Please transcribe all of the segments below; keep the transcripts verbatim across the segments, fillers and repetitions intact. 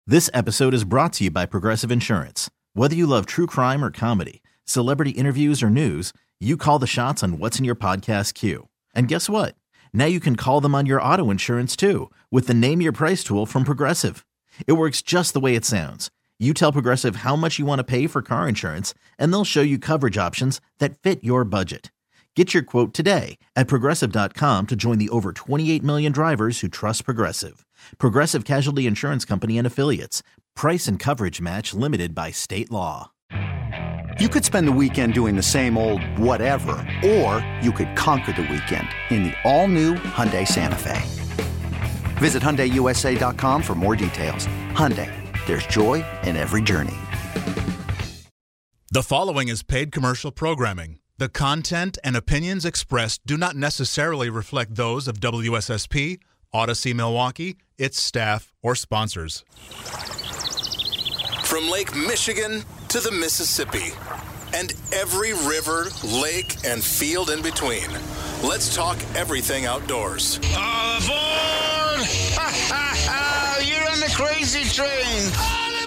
This episode is brought to you by Progressive Insurance. Whether you love true crime or comedy, celebrity interviews or news, you call the shots on what's in your podcast queue. And guess what? Now you can call them on your auto insurance too with the Name Your Price tool from Progressive. It works just the way it sounds. You tell Progressive how much you want to pay for car insurance, and they'll show you coverage options that fit your budget. Get your quote today at Progressive dot com to join the over twenty-eight million drivers who trust Progressive. Progressive Casualty Insurance Company and Affiliates. Price and coverage match limited by state law. You could spend the weekend doing the same old whatever, or you could conquer the weekend in the all-new Hyundai Santa Fe. Visit Hyundai U S A dot com for more details. Hyundai, there's joy in every journey. The following is paid commercial programming. The content and opinions expressed do not necessarily reflect those of W S S P, Odyssey Milwaukee, its staff, or sponsors. From Lake Michigan to the Mississippi and every river, lake, and field in between, let's talk everything outdoors. All aboard! Ha ha ha! You're on the crazy train! All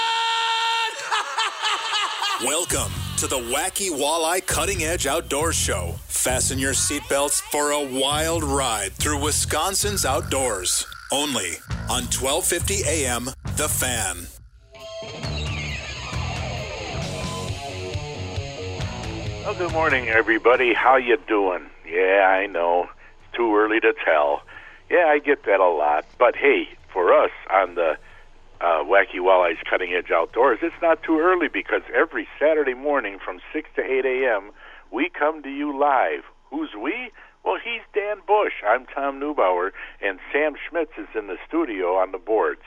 aboard! Welcome to the Wacky Walleye Cutting Edge Outdoors Show. Fasten your seatbelts for a wild ride through Wisconsin's outdoors. Only on twelve fifty A M, The Fan. Well, good morning, everybody. How you doing? Yeah, I know. It's too early to tell. Yeah, I get that a lot. But, hey, for us on the uh, Wacky Walleye's Cutting Edge Outdoors, it's not too early because every Saturday morning from six to eight A M, we come to you live. Who's we? Well, he's Dan Bush. I'm Tom Neubauer, and Sam Schmitz is in the studio on the boards.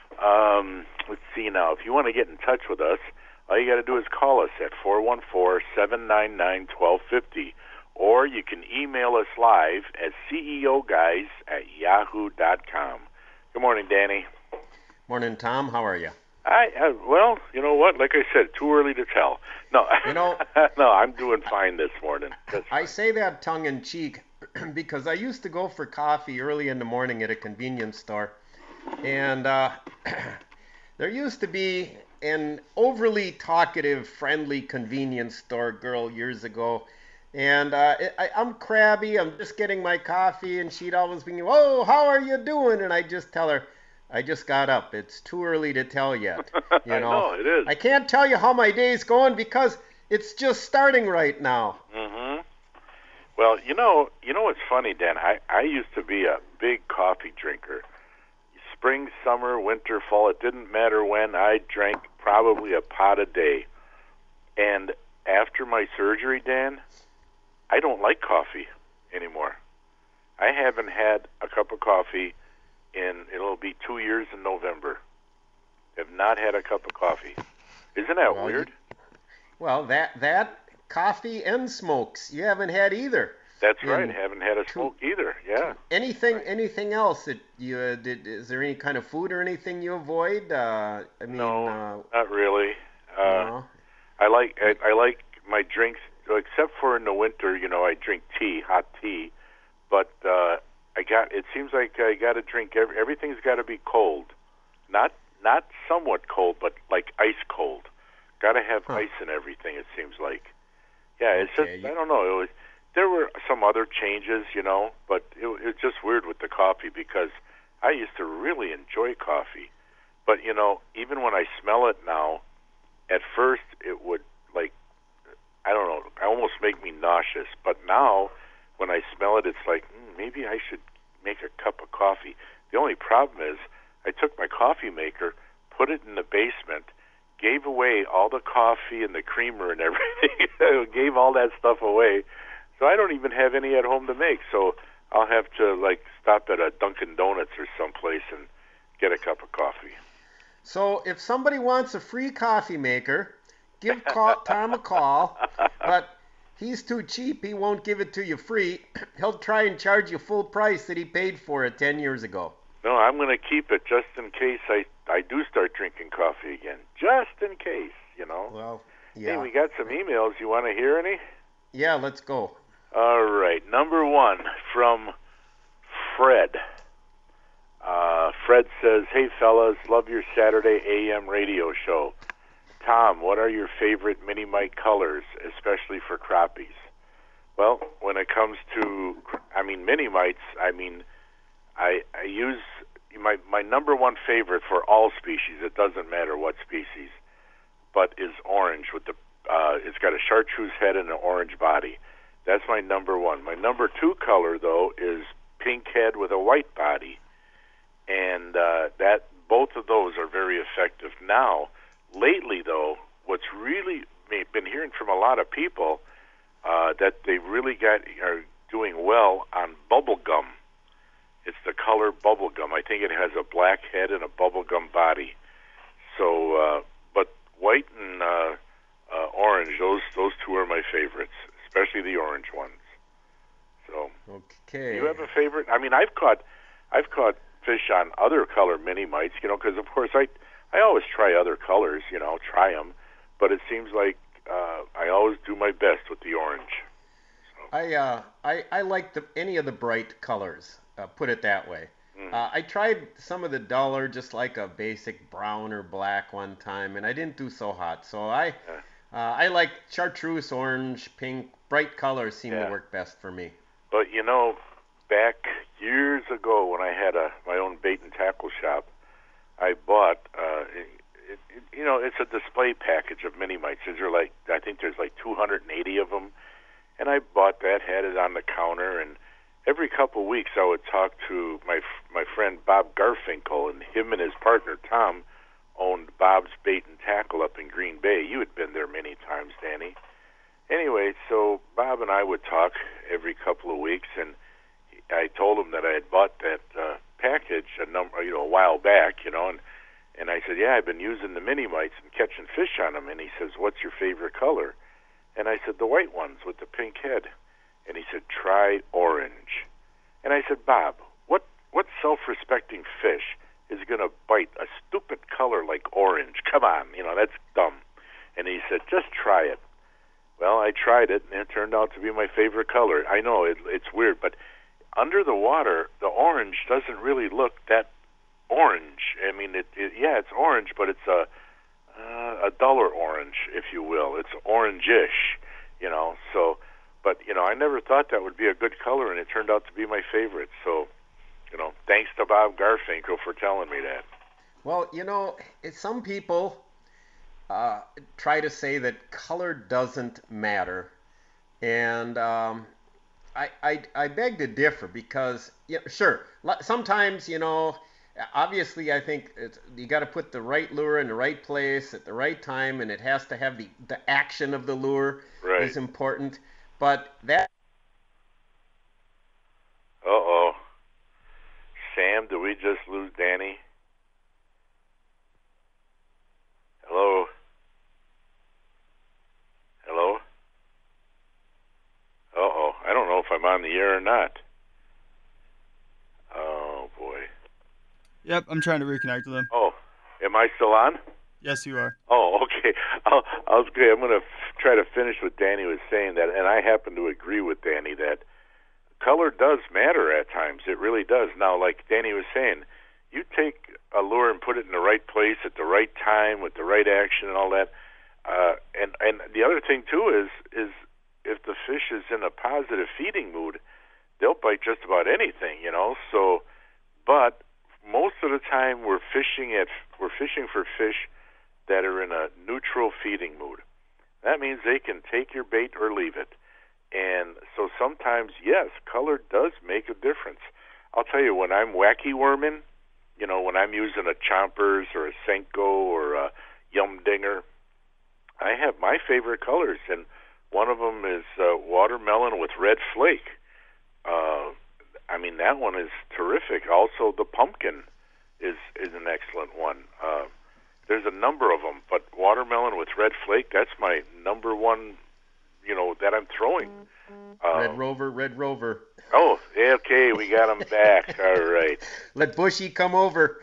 Um, let's see now. If you want to get in touch with us, all you got to do is call us at four one four, seven nine nine, one two five zero, or you can email us live at C E O guys at yahoo dot com. Good morning, Danny. Morning, Tom. How are you? I, I well, you know what? Like I said, too early to tell. No, you know, no, I'm doing fine this morning. I say that tongue in cheek because I used to go for coffee early in the morning at a convenience store, and uh, there used to be an overly talkative, friendly convenience store girl years ago. And uh, I, I'm crabby. I'm just getting my coffee, and she'd always be, "Oh, how are you doing?" And I just tell her, "I just got up. It's too early to tell yet." You know, I know it is. I can't tell you how my day's going because it's just starting right now. Mm-hmm. Well, you know, you know what's funny, Dan? I, I used to be a big coffee drinker. Spring, summer, winter, fall, it didn't matter when. I drank probably a pot a day. And after my surgery, Dan, I don't like coffee anymore. I haven't had a cup of coffee in, it'll be two years in November. Have not had a cup of coffee. Isn't that well, weird? You, well, that, that, coffee and smokes, you haven't had either. That's in right. Haven't had a smoke two, either. Yeah. Anything, anything else that you uh, did? Is there any kind of food or anything you avoid? Uh, I mean, no, uh, not really. Uh, no. I like I, I like my drinks, except for in the winter. You know, I drink tea, hot tea. But uh, I got. It seems like I got to drink. Every, everything's got to be cold, not not somewhat cold, but like ice cold. Got to have huh. ice in everything. It seems like. Yeah, it's okay. just I don't know. It was. There were some other changes, you know, but it, it was just weird with the coffee because I used to really enjoy coffee. But, you know, even when I smell it now, at first it would, like, I don't know, almost make me nauseous. But now when I smell it, it's like, mm, maybe I should make a cup of coffee. The only problem is I took my coffee maker, put it in the basement, gave away all the coffee and the creamer and everything, gave all that stuff away. So I don't even have any at home to make. So I'll have to, like, stop at a Dunkin' Donuts or someplace and get a cup of coffee. So if somebody wants a free coffee maker, give call, Tom a call. But he's too cheap. He won't give it to you free. He'll try and charge you full price that he paid for it ten years ago. No, I'm going to keep it just in case I, I do start drinking coffee again. Just in case, you know. Well, yeah. Hey, we got some emails. You want to hear any? Yeah, let's go. All right. Number one from Fred. Uh, Fred says, hey, fellas, love your Saturday A M radio show. Tom, what are your favorite mini mite colors, especially for crappies? Well, when it comes to, I mean, mini mites, I mean, I, I use my my number one favorite for all species. It doesn't matter what species, but is orange with the. Uh, it's got a chartreuse head and an orange body. That's my number one. My number two color though is pink head with a white body, and uh, that both of those are very effective. Now, lately though, what's really been hearing from a lot of people uh, that they really got are doing well on bubble gum. It's the color bubblegum. I think it has a black head and a bubblegum body. So, uh, but white and uh, uh, orange, those those two are my favorites, especially the orange ones. So, okay. Do you have a favorite? I mean, I've caught I've caught fish on other color mini mites, you know, because of course I I always try other colors, you know, try them, but it seems like uh, I always do my best with the orange. So. I uh I I like the any of the bright colors. Uh, put it that way. Mm. Uh, I tried some of the duller, just like a basic brown or black one time, and I didn't do so hot. So I, Yeah. uh, I like chartreuse, orange, pink, bright colors seem Yeah. to work best for me. But you know, back years ago when I had a my own bait and tackle shop, I bought. Uh, it, it, it, you know, it's a display package of mini mites. These are like I think there's like two hundred eighty of them, and I bought that, had it on the counter, and every couple of weeks I would talk to my my friend Bob Garfinkel, and him and his partner Tom owned Bob's Bait and Tackle up in Green Bay. You had been there many times, Danny. Anyway, so Bob and I would talk every couple of weeks, and I told him that I had bought that uh, package a number, you know, a while back, you know, and and I said, yeah, I've been using the mini mites and catching fish on them. And he says, what's your favorite color? And I said, the white ones with the pink head. And he said, try orange. And I said, Bob, what what self-respecting fish is going to bite a stupid color like orange? Come on, you know, that's dumb. And he said, just try it. Well, I tried it, and it turned out to be my favorite color. I know it, it's weird, but under the water, the orange doesn't really look that orange. I mean, it, it yeah, it's orange, but it's a uh, a duller orange, if you will. It's orangish, you know, so... But, you know, I never thought that would be a good color, and it turned out to be my favorite. So, you know, thanks to Bob Garfinkel for telling me that. Well, you know, some people uh, try to say that color doesn't matter. And um, I, I, I beg to differ because, yeah, sure, sometimes, you know, obviously I think it's, you got to put the right lure in the right place at the right time, and it has to have the, the action of the lure right. is important. But that... Uh-oh. Sam, did we just lose Danny? Hello? Hello? Uh-oh. I don't know if I'm on the air or not. Oh, boy. Yep, I'm trying to reconnect with him. Oh, am I still on? Yes, you are. Oh, okay. I'll, I'll, okay, I'm going to f- try to finish what Danny was saying, that, and I happen to agree with Danny that color does matter at times. It really does. Now, like Danny was saying, you take a lure and put it in the right place at the right time with the right action and all that. Uh, and, and the other thing, too, is is if the fish is in a positive feeding mood, they'll bite just about anything, you know. So, but most of the time we're fishing at we're fishing for fish that are in a neutral feeding mood. That means they can take your bait or leave it. And so sometimes, yes, color does make a difference. I'll tell you, when I'm wacky worming, you know, when I'm using a Chompers or a Senko or a Yum Dinger, I have my favorite colors, and one of them is uh, watermelon with red flake. Uh, I mean, that one is terrific. Also, the pumpkin is, is an excellent one. Uh, there's a number of them, but watermelon with red flake, that's my number one, you know, that I'm throwing. Uh, Red Rover, Red Rover. Oh, okay, we got him back. All right. Let Bushy come over.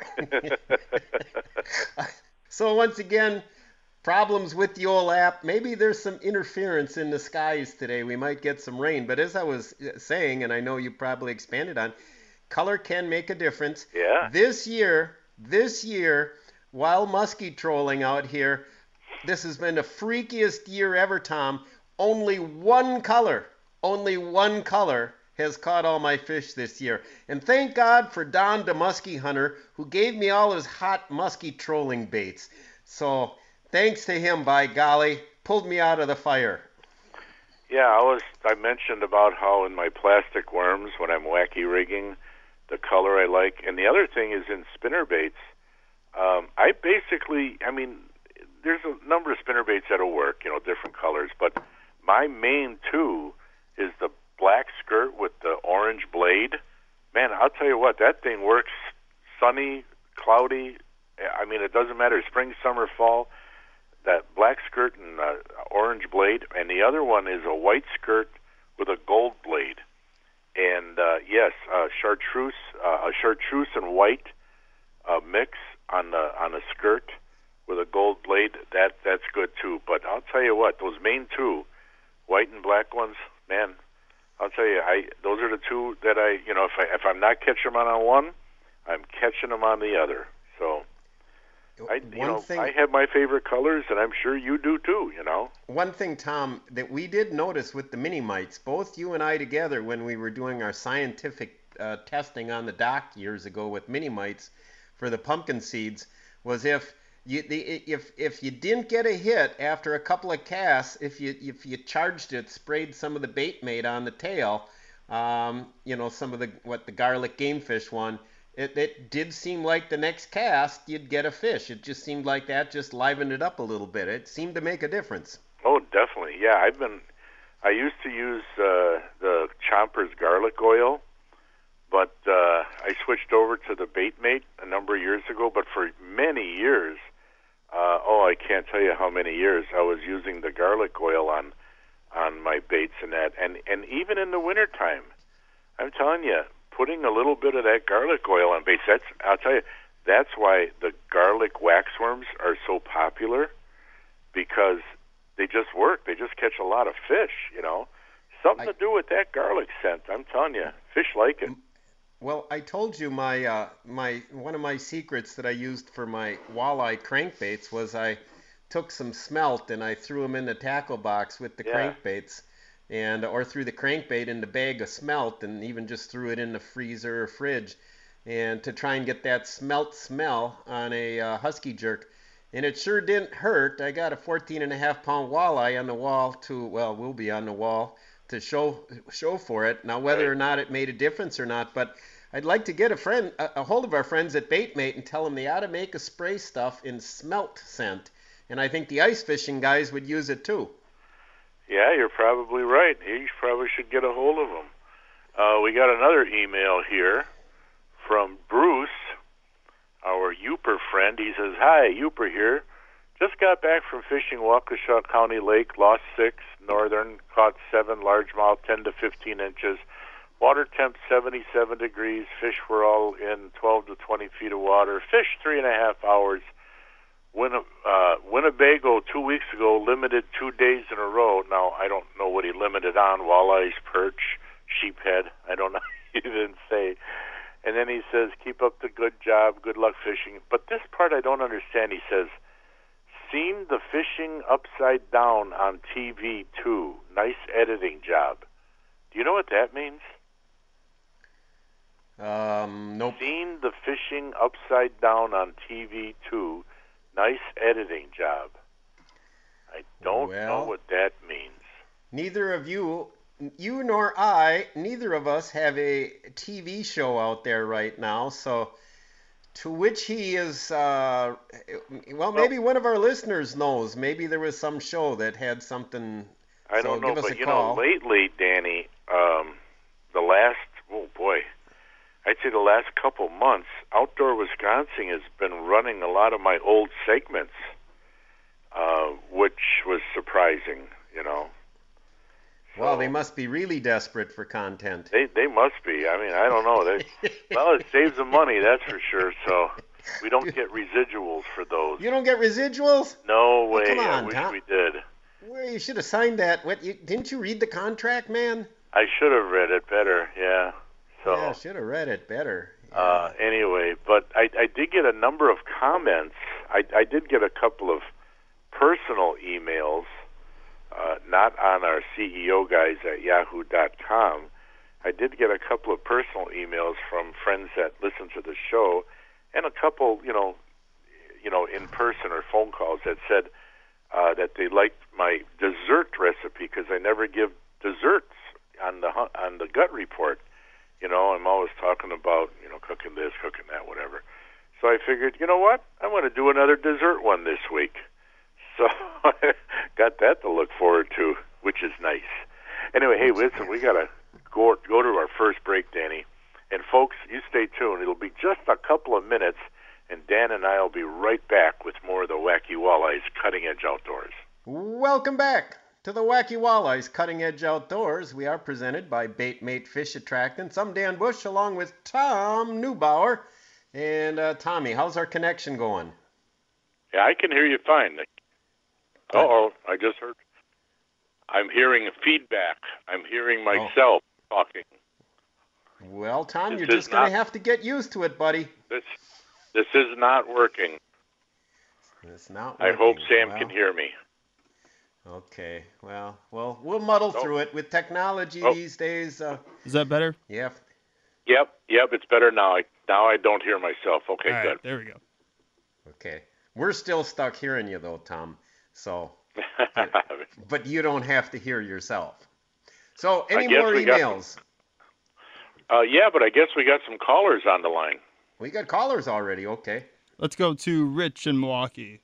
So once again, problems with the old app. Maybe there's some interference in the skies today. We might get some rain. But as I was saying, and I know you probably expanded on, color can make a difference. Yeah. This year, this year, while musky trolling out here, this has been the freakiest year ever, Tom. Only one color, only one color has caught all my fish this year. And thank God for Don the Muskie Hunter, who gave me all his hot musky trolling baits. So thanks to him, by golly, pulled me out of the fire. Yeah, I was. I mentioned about how in my plastic worms, when I'm wacky rigging, the color I like. And the other thing is in spinner baits, um, I basically, I mean, there's a number of spinner baits that'll work, you know, different colors. But my main two is the black skirt with the orange blade. Man, I'll tell you what, that thing works sunny, cloudy. I mean, it doesn't matter, spring, summer, fall. That black skirt and uh, orange blade. And the other one is a white skirt with a gold blade. And, uh, yes, uh, chartreuse, uh, a chartreuse and white uh, mix on the on the skirt with a gold blade. That that's good, too. But I'll tell you what, those main two, white and black ones, man, I'll tell you, I those are the two that I, you know, if I if I'm not catching them on one, I'm catching them on the other. So, I, you one know, thing, I have my favorite colors, and I'm sure you do too. You know. One thing, Tom, that we did notice with the mini mites, both you and I together, when we were doing our scientific uh, testing on the dock years ago with mini mites for the pumpkin seeds, was if You, the, if if you didn't get a hit after a couple of casts, if you if you charged it, sprayed some of the bait made on the tail, um, you know, some of the what the garlic game fish one, it, it did seem like the next cast you'd get a fish. It just seemed like that just livened it up a little bit. It seemed to make a difference. Oh, definitely. Yeah, I've been. I used to use uh, the Chomper's garlic oil, but uh, I switched over to the Bait Mate a number of years ago. But for many years. Uh, oh, I can't tell you how many years I was using the garlic oil on on my baits and that. And, and even in the wintertime, I'm telling you, putting a little bit of that garlic oil on baits, that's, I'll tell you, that's why the garlic waxworms are so popular, because they just work. They just catch a lot of fish, you know. Something I, to do with that garlic scent, I'm telling you. Fish like it. Well, I told you my uh, my one of my secrets that I used for my walleye crankbaits was I took some smelt and I threw them in the tackle box with the yeah. crankbaits, and or threw the crankbait in the bag of smelt and even just threw it in the freezer or fridge, and to try and get that smelt smell on a uh, husky jerk, and it sure didn't hurt. I got a fourteen and a half pound walleye on the wall to well, will be on the wall to show show for it. Now whether right. or not it made a difference or not, but I'd like to get a friend, a, a hold of our friends at Baitmate and tell them they ought to make a spray stuff in smelt scent. And I think the ice fishing guys would use it too. Yeah, you're probably right. You probably should get a hold of them. Uh, we got another email here from Bruce, our Yooper friend. He says, "Hi, Yooper here. Just got back from fishing Waukesha County Lake, lost six, northern, caught seven, largemouth, ten to fifteen inches. Water temp seventy-seven degrees. Fish were all in twelve to twenty feet of water. Fish three and a half hours. Win- uh, Winnebago two weeks ago limited two days in a row. Now, I don't know what he limited on. Walleyes, perch, sheephead. I don't know. He didn't say. And then he says, keep up the good job. Good luck fishing. But this part I don't understand. He says, seen the fishing upside down on T V too. Nice editing job. Do you know what that means? Um, nope. Seen the fishing upside down on T V too. Nice editing job. I don't well, know what that means. Neither of you, you nor I, neither of us have a T V show out there right now, so to which he is, uh, well, maybe well, one of our listeners knows. Maybe there was some show that had something. I so don't know, give us but a you call. know, lately, Danny, um, the last, oh boy, I'd say the last couple months, Outdoor Wisconsin has been running a lot of my old segments, uh, which was surprising, you know. So, well, they must be really desperate for content. They they must be. I mean, I don't know. They, well, it saves them money, that's for sure. So we don't get residuals for those. You don't get residuals? No way. Oh, come on, I wish Tom. we did. Well, you should have signed that. What? You, didn't you read the contract, man? I should have read it better, yeah. So yeah, should have read it better. Yeah. Uh, anyway, but I, I did get a number of comments. I, I did get a couple of personal emails, uh, not on our C E O guys at yahoo dot com. I did get a couple of personal emails from friends that listen to the show, and a couple, you know, you know, in person or phone calls that said uh, that they liked my dessert recipe because I never give desserts on the on the gut report. You know, I'm always talking about, you know, cooking this, cooking that, whatever. So I figured, you know what? I'm going to do another dessert one this week. So I got that to look forward to, which is nice. Anyway, hey, listen, we got to go go to our first break, Danny. And folks, you stay tuned. It'll be just a couple of minutes, and Dan and I will be right back with more of the Wacky Walleyes Cutting Edge Outdoors. Welcome back to the Wacky Walleyes Cutting Edge Outdoors. We are presented by Bait Mate Fish Attractants. I'm Dan Bush along with Tom Neubauer. And uh, Tommy, how's our connection going? Yeah, I can hear you fine. Uh-oh, I just heard. I'm hearing feedback. I'm hearing myself oh. talking. Well, Tom, this you're just going to have to get used to it, buddy. This this is not working. It's not working. I hope Sam well, can hear me. Okay, well, well, we'll muddle oh. through it with technology oh. these days. Uh, is that better? Yeah. Yep, yep, it's better now. I, now I don't hear myself. Okay, All right, good. There we go. Okay. We're still stuck hearing you, though, Tom. So, but you don't have to hear yourself. So, any more emails? Got, uh, yeah, but I guess we got some callers on the line. We got callers already. Okay. Let's go to Rich in Milwaukee.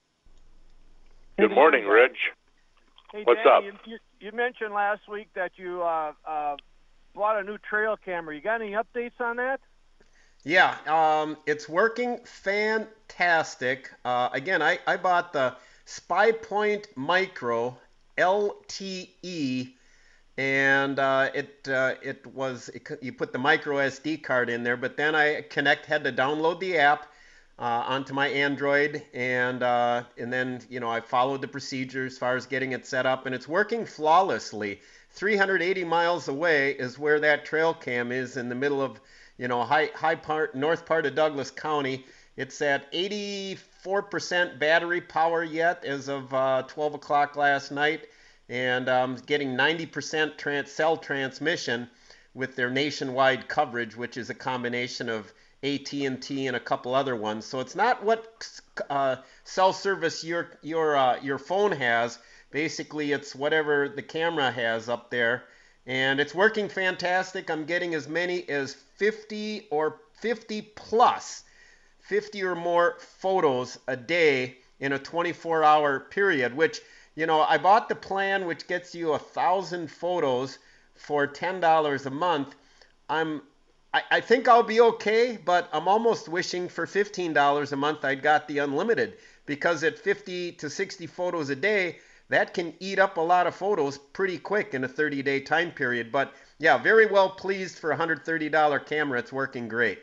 Good morning, Rich. Hey, What's Danny, up? You, you, you mentioned last week that you uh, uh, bought a new trail camera. You got any updates on that? Yeah, um, it's working fantastic. Uh, again, I, I bought the SpyPoint Micro L T E, and uh, it uh, it was it, you put the micro S D card in there, but then I connect had to download the app uh, onto my Android, and uh, and then you know I followed the procedure as far as getting it set up, and it's working flawlessly. three hundred eighty miles away is where that trail cam is in the middle of you know high high part north part of Douglas County. It's at eighty-four percent battery power yet as of uh, twelve o'clock last night, and um, getting ninety percent trans- cell transmission with their nationwide coverage, which is a combination of A T and T and a couple other ones. So it's not what uh, cell service your your uh, your phone has. Basically, it's whatever the camera has up there, and it's working fantastic. I'm getting as many as fifty or fifty plus. fifty or more photos a day in a twenty-four hour period, which, you know, I bought the plan which gets you a thousand photos for ten dollars a month. I'm, I, I think I'll be okay, but I'm almost wishing for fifteen dollars a month I'd got the unlimited, because at fifty to sixty photos a day, that can eat up a lot of photos pretty quick in a thirty day time period. But yeah, very well pleased for a one hundred thirty dollar camera. It's working great.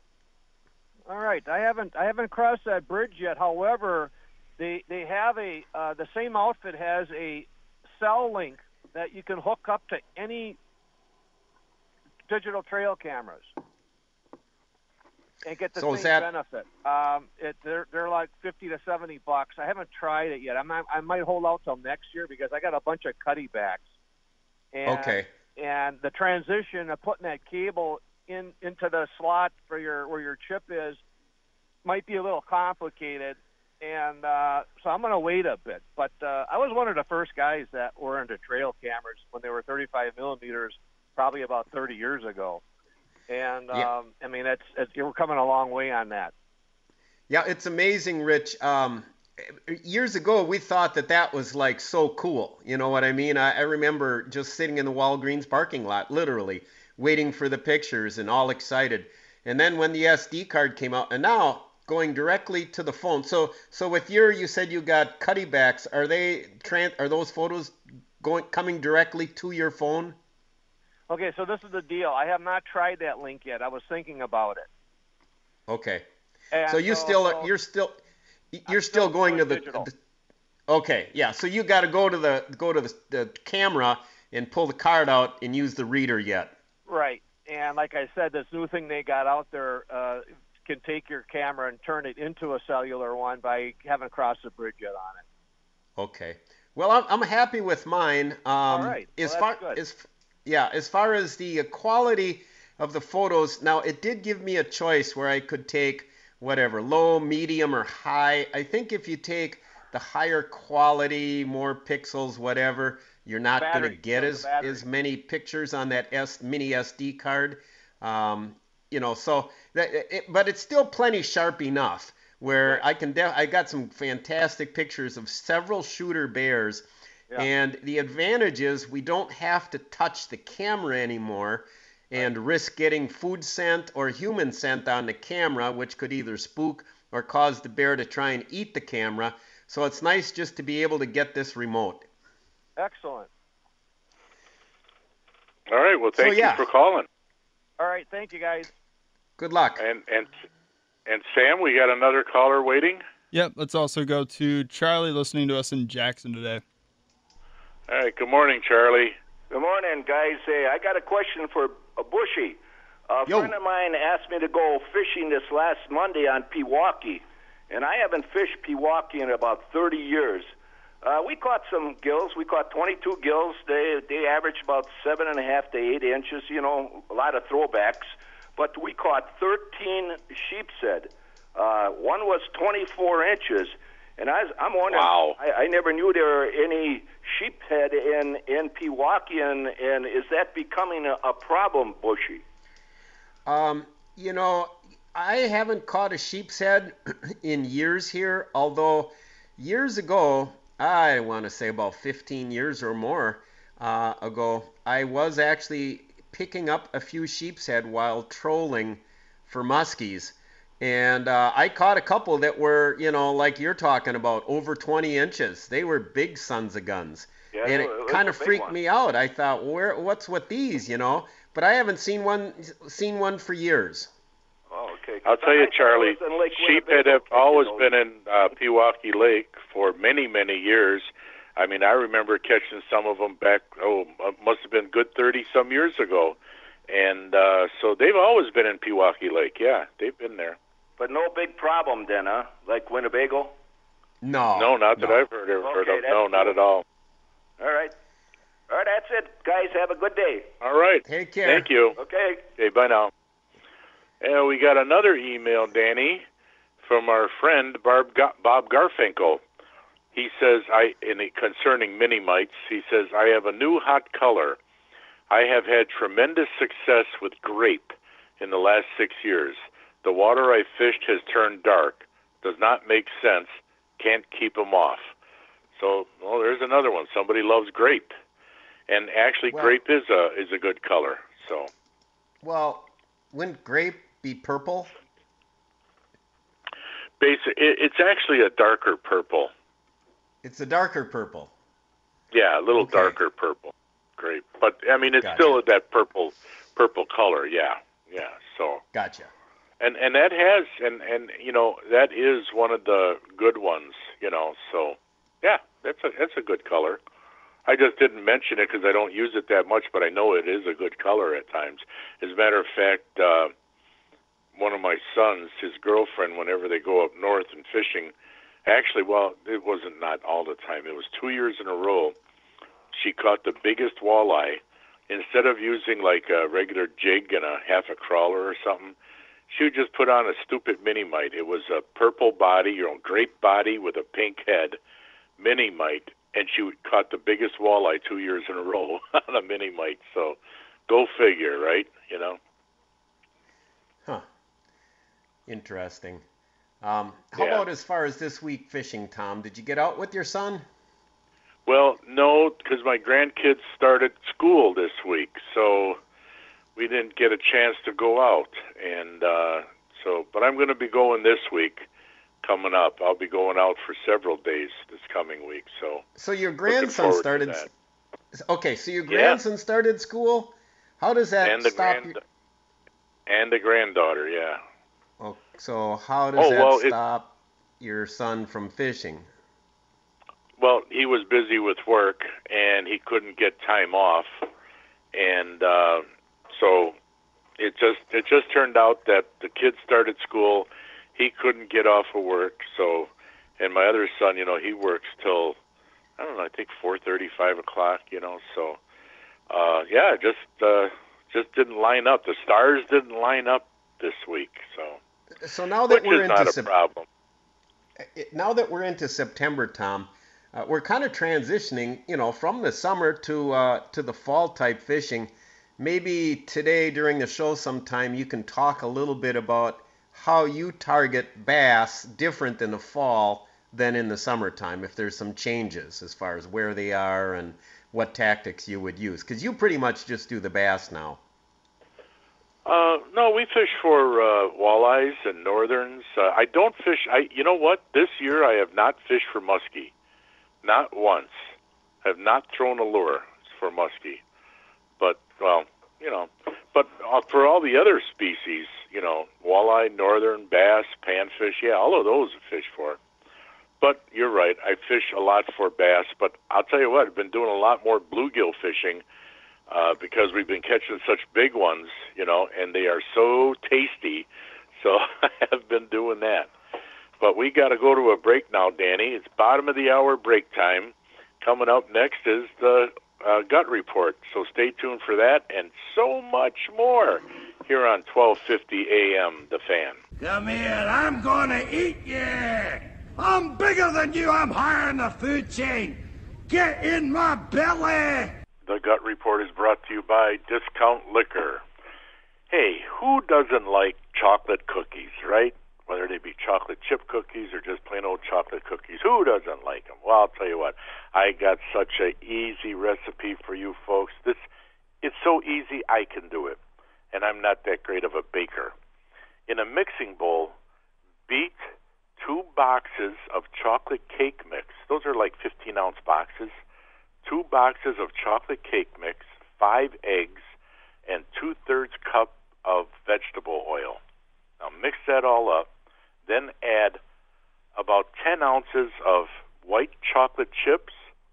All right, I haven't I haven't crossed that bridge yet. However, they they have a uh, the same outfit has a cell link that you can hook up to any digital trail cameras and get the so same that... benefit. Um, it, they're they're like fifty to seventy bucks. I haven't tried it yet. I might I might hold out till next year because I got a bunch of cutty backs. And, okay. And the transition of putting that cable in into the slot for your where your chip is might be a little complicated, and uh, so I'm going to wait a bit. But uh, I was one of the first guys that were into trail cameras when they were thirty-five millimeters, probably about thirty years ago. And yeah. um, I mean, it's, it's we're coming a long way on that. Yeah, it's amazing, Rich. Um, years ago, we thought that that was like so cool. You know what I mean? I, I remember just sitting in the Walgreens parking lot, literally, waiting for the pictures and all excited. And then when the S D card came out, and now going directly to the phone. So so with your, you said you got cutty backs. Are they trans, are those photos going coming directly to your phone? Okay, so this is the deal. I have not tried that link yet. I was thinking about it. Okay. And so you so, still so you're still you're still, still going to the, the Okay, yeah. So you got to go to the go to the, the camera and pull the card out and use the reader yet. Right. and like I said, this new thing they got out there uh, can take your camera and turn it into a cellular one by having crossed the bridge yet on it. Okay. Well, I'm, I'm happy with mine. Um, All right. Well, as that's far good. as yeah, as far as the quality of the photos, now it did give me a choice where I could take whatever, low, medium, or high. I think if you take the higher quality, more pixels, whatever, you're not going to Battery, get no, the as battery. as many pictures on that S mini S D card. Um, you know, so that, it, but it's still plenty sharp enough where I can. Def- I got some fantastic pictures of several shooter bears, Yeah. and the advantage is we don't have to touch the camera anymore and risk getting food scent or human scent on the camera, which could either spook or cause the bear to try and eat the camera. So it's nice just to be able to get this remote. Excellent. All right. Well, thank So, yeah. you for calling. All right. Thank you, guys. Good luck. And and and Sam, we got another caller waiting. Yep, let's also go to Charlie listening to us in Jackson today. All right. Good morning, Charlie. Good morning, guys. Hey, I got a question for uh, Bushy. A Yo. friend of mine asked me to go fishing this last Monday on Pewaukee, and I haven't fished Pewaukee in about thirty years. Uh, we caught some gills. We caught twenty-two gills. They they averaged about seven and a half to eight inches. You know, a lot of throwbacks. But we caught thirteen sheepshead. Uh, one was twenty-four inches. And I was, I'm wondering, Wow. I, I never knew there were any sheephead in, in Pewaukee, and, and is that becoming a, a problem, Bushy? Um, you know, I haven't caught a sheep's head in years here, although years ago, I want to say about fifteen years or more uh, ago, I was actually picking up a few sheep's head while trolling for muskies. And uh, I caught a couple that were, you know, like you're talking about, over twenty inches. They were big sons of guns. Yeah, and it it was kind a of big freaked one. me out. I thought, where, what's with these, you know? But I haven't seen one seen one for years. Oh, okay. I'll tell you, I thought it Charlie, was in Lake sheephead Winnebago have always fishing been in uh, Pewaukee Lake for many, many years. I mean, I remember catching some of them back, oh, it must have been good thirty-some years ago. And uh, so they've always been in Pewaukee Lake. Yeah, they've been there. But no big problem then, huh? Like Winnebago? No. No, not that no. I've heard, ever heard Okay, of. that's No, not cool. at all. All right. All right, that's it. Guys, have a good day. All right. Take care. Thank you. Okay. Okay, bye now. And we got another email, Danny, from our friend Barb Ga- Bob Garfinkel. He says, I in the, concerning mini mites, he says, I have a new hot color. I have had tremendous success with grape in the last six years. The water I fished has turned dark. Does not make sense. Can't keep them off. So, well, there's another one. Somebody loves grape. And actually, Well- grape is a is a good color. So, Well, wouldn't grape be purple? basic, it, it's actually a darker purple. It's a darker purple. Yeah, a little Okay. darker purple. Grape. But, I mean, it's Gotcha. still that purple purple color. Yeah, yeah. So, Gotcha. and and that has, and, and you know, that is one of the good ones, you know. So, yeah, that's a, that's a good color. I just didn't mention it because I don't use it that much, but I know it is a good color at times. As a matter of fact, uh, one of my sons, his girlfriend, whenever they go up north and fishing, actually, well, it wasn't not all the time. It was two years in a row. She caught the biggest walleye. Instead of using like a regular jig and a half a crawler or something, she would just put on a stupid mini mite. It was a purple body, you know, grape body with a pink head, mini mite. And she caught the biggest walleye two years in a row on a mini mite. So, go figure, right? You know. Huh. Interesting. Um, how Yeah. about as far as this week fishing, Tom? Did you get out with your son? Well, no, because my grandkids started school this week, so we didn't get a chance to go out. And uh, so, but I'm going to be going this week. Coming up, I'll be going out for several days this coming week. So, So your looking grandson forward to started. that. Okay, so your Yeah. grandson started school. How does that and the stop? grand your, and the granddaughter, yeah. oh, so how does Oh, that well, it- stop your son from fishing? Well, he was busy with work, and he couldn't get time off, and uh, so it just it just turned out that the kid started school. He couldn't get off of work, so, and my other son, you know, he works till, I don't know, I think four thirty, five o'clock, you know, so, uh, yeah, just uh, just didn't line up. The stars didn't line up this week, so. So now that which we're is into not a sep- problem. now that we're into September, Tom, uh, we're kind of transitioning, you know, from the summer to uh, to the fall type fishing. Maybe today during the show sometime you can talk a little bit about how you target bass different in the fall than in the summertime, if there's some changes as far as where they are and what tactics you would use, because you pretty much just do the bass now. Uh, no, we fish for uh, walleyes and northerns. Uh, I don't fish. I, you know what? This year I have not fished for muskie, not once. I have not thrown a lure for muskie. But well, you know, but uh, for all the other species, you know, walleye, northern, bass, panfish, yeah, all of those I fish for. But you're right, I fish a lot for bass. But I'll tell you what, I've been doing a lot more bluegill fishing. Uh, because we've been catching such big ones, you know, and they are so tasty. So I have been doing that. But we got to go to a break now, Danny. It's bottom of the hour break time. Coming up next is the uh, Gut Report. So stay tuned for that and so much more here on twelve fifty A M, The Fan. Come here, I'm going to eat you. I'm bigger than you. I'm higher in the food chain. Get in my belly. The Gut Report is brought to you by Discount Liquor. Hey, who doesn't like chocolate cookies, right? Whether they be chocolate chip cookies or just plain old chocolate cookies. Who doesn't like them? Well, I'll tell you what. I got such an easy recipe for you folks. This, it's so easy I can do it. And I'm not that great of a baker. In a mixing bowl, beat two boxes of chocolate cake mix. Those are like fifteen-ounce boxes. Two boxes of chocolate cake mix, five eggs, and two-thirds cup of vegetable oil. Now mix that all up. Then add about ten ounces of white chocolate chips,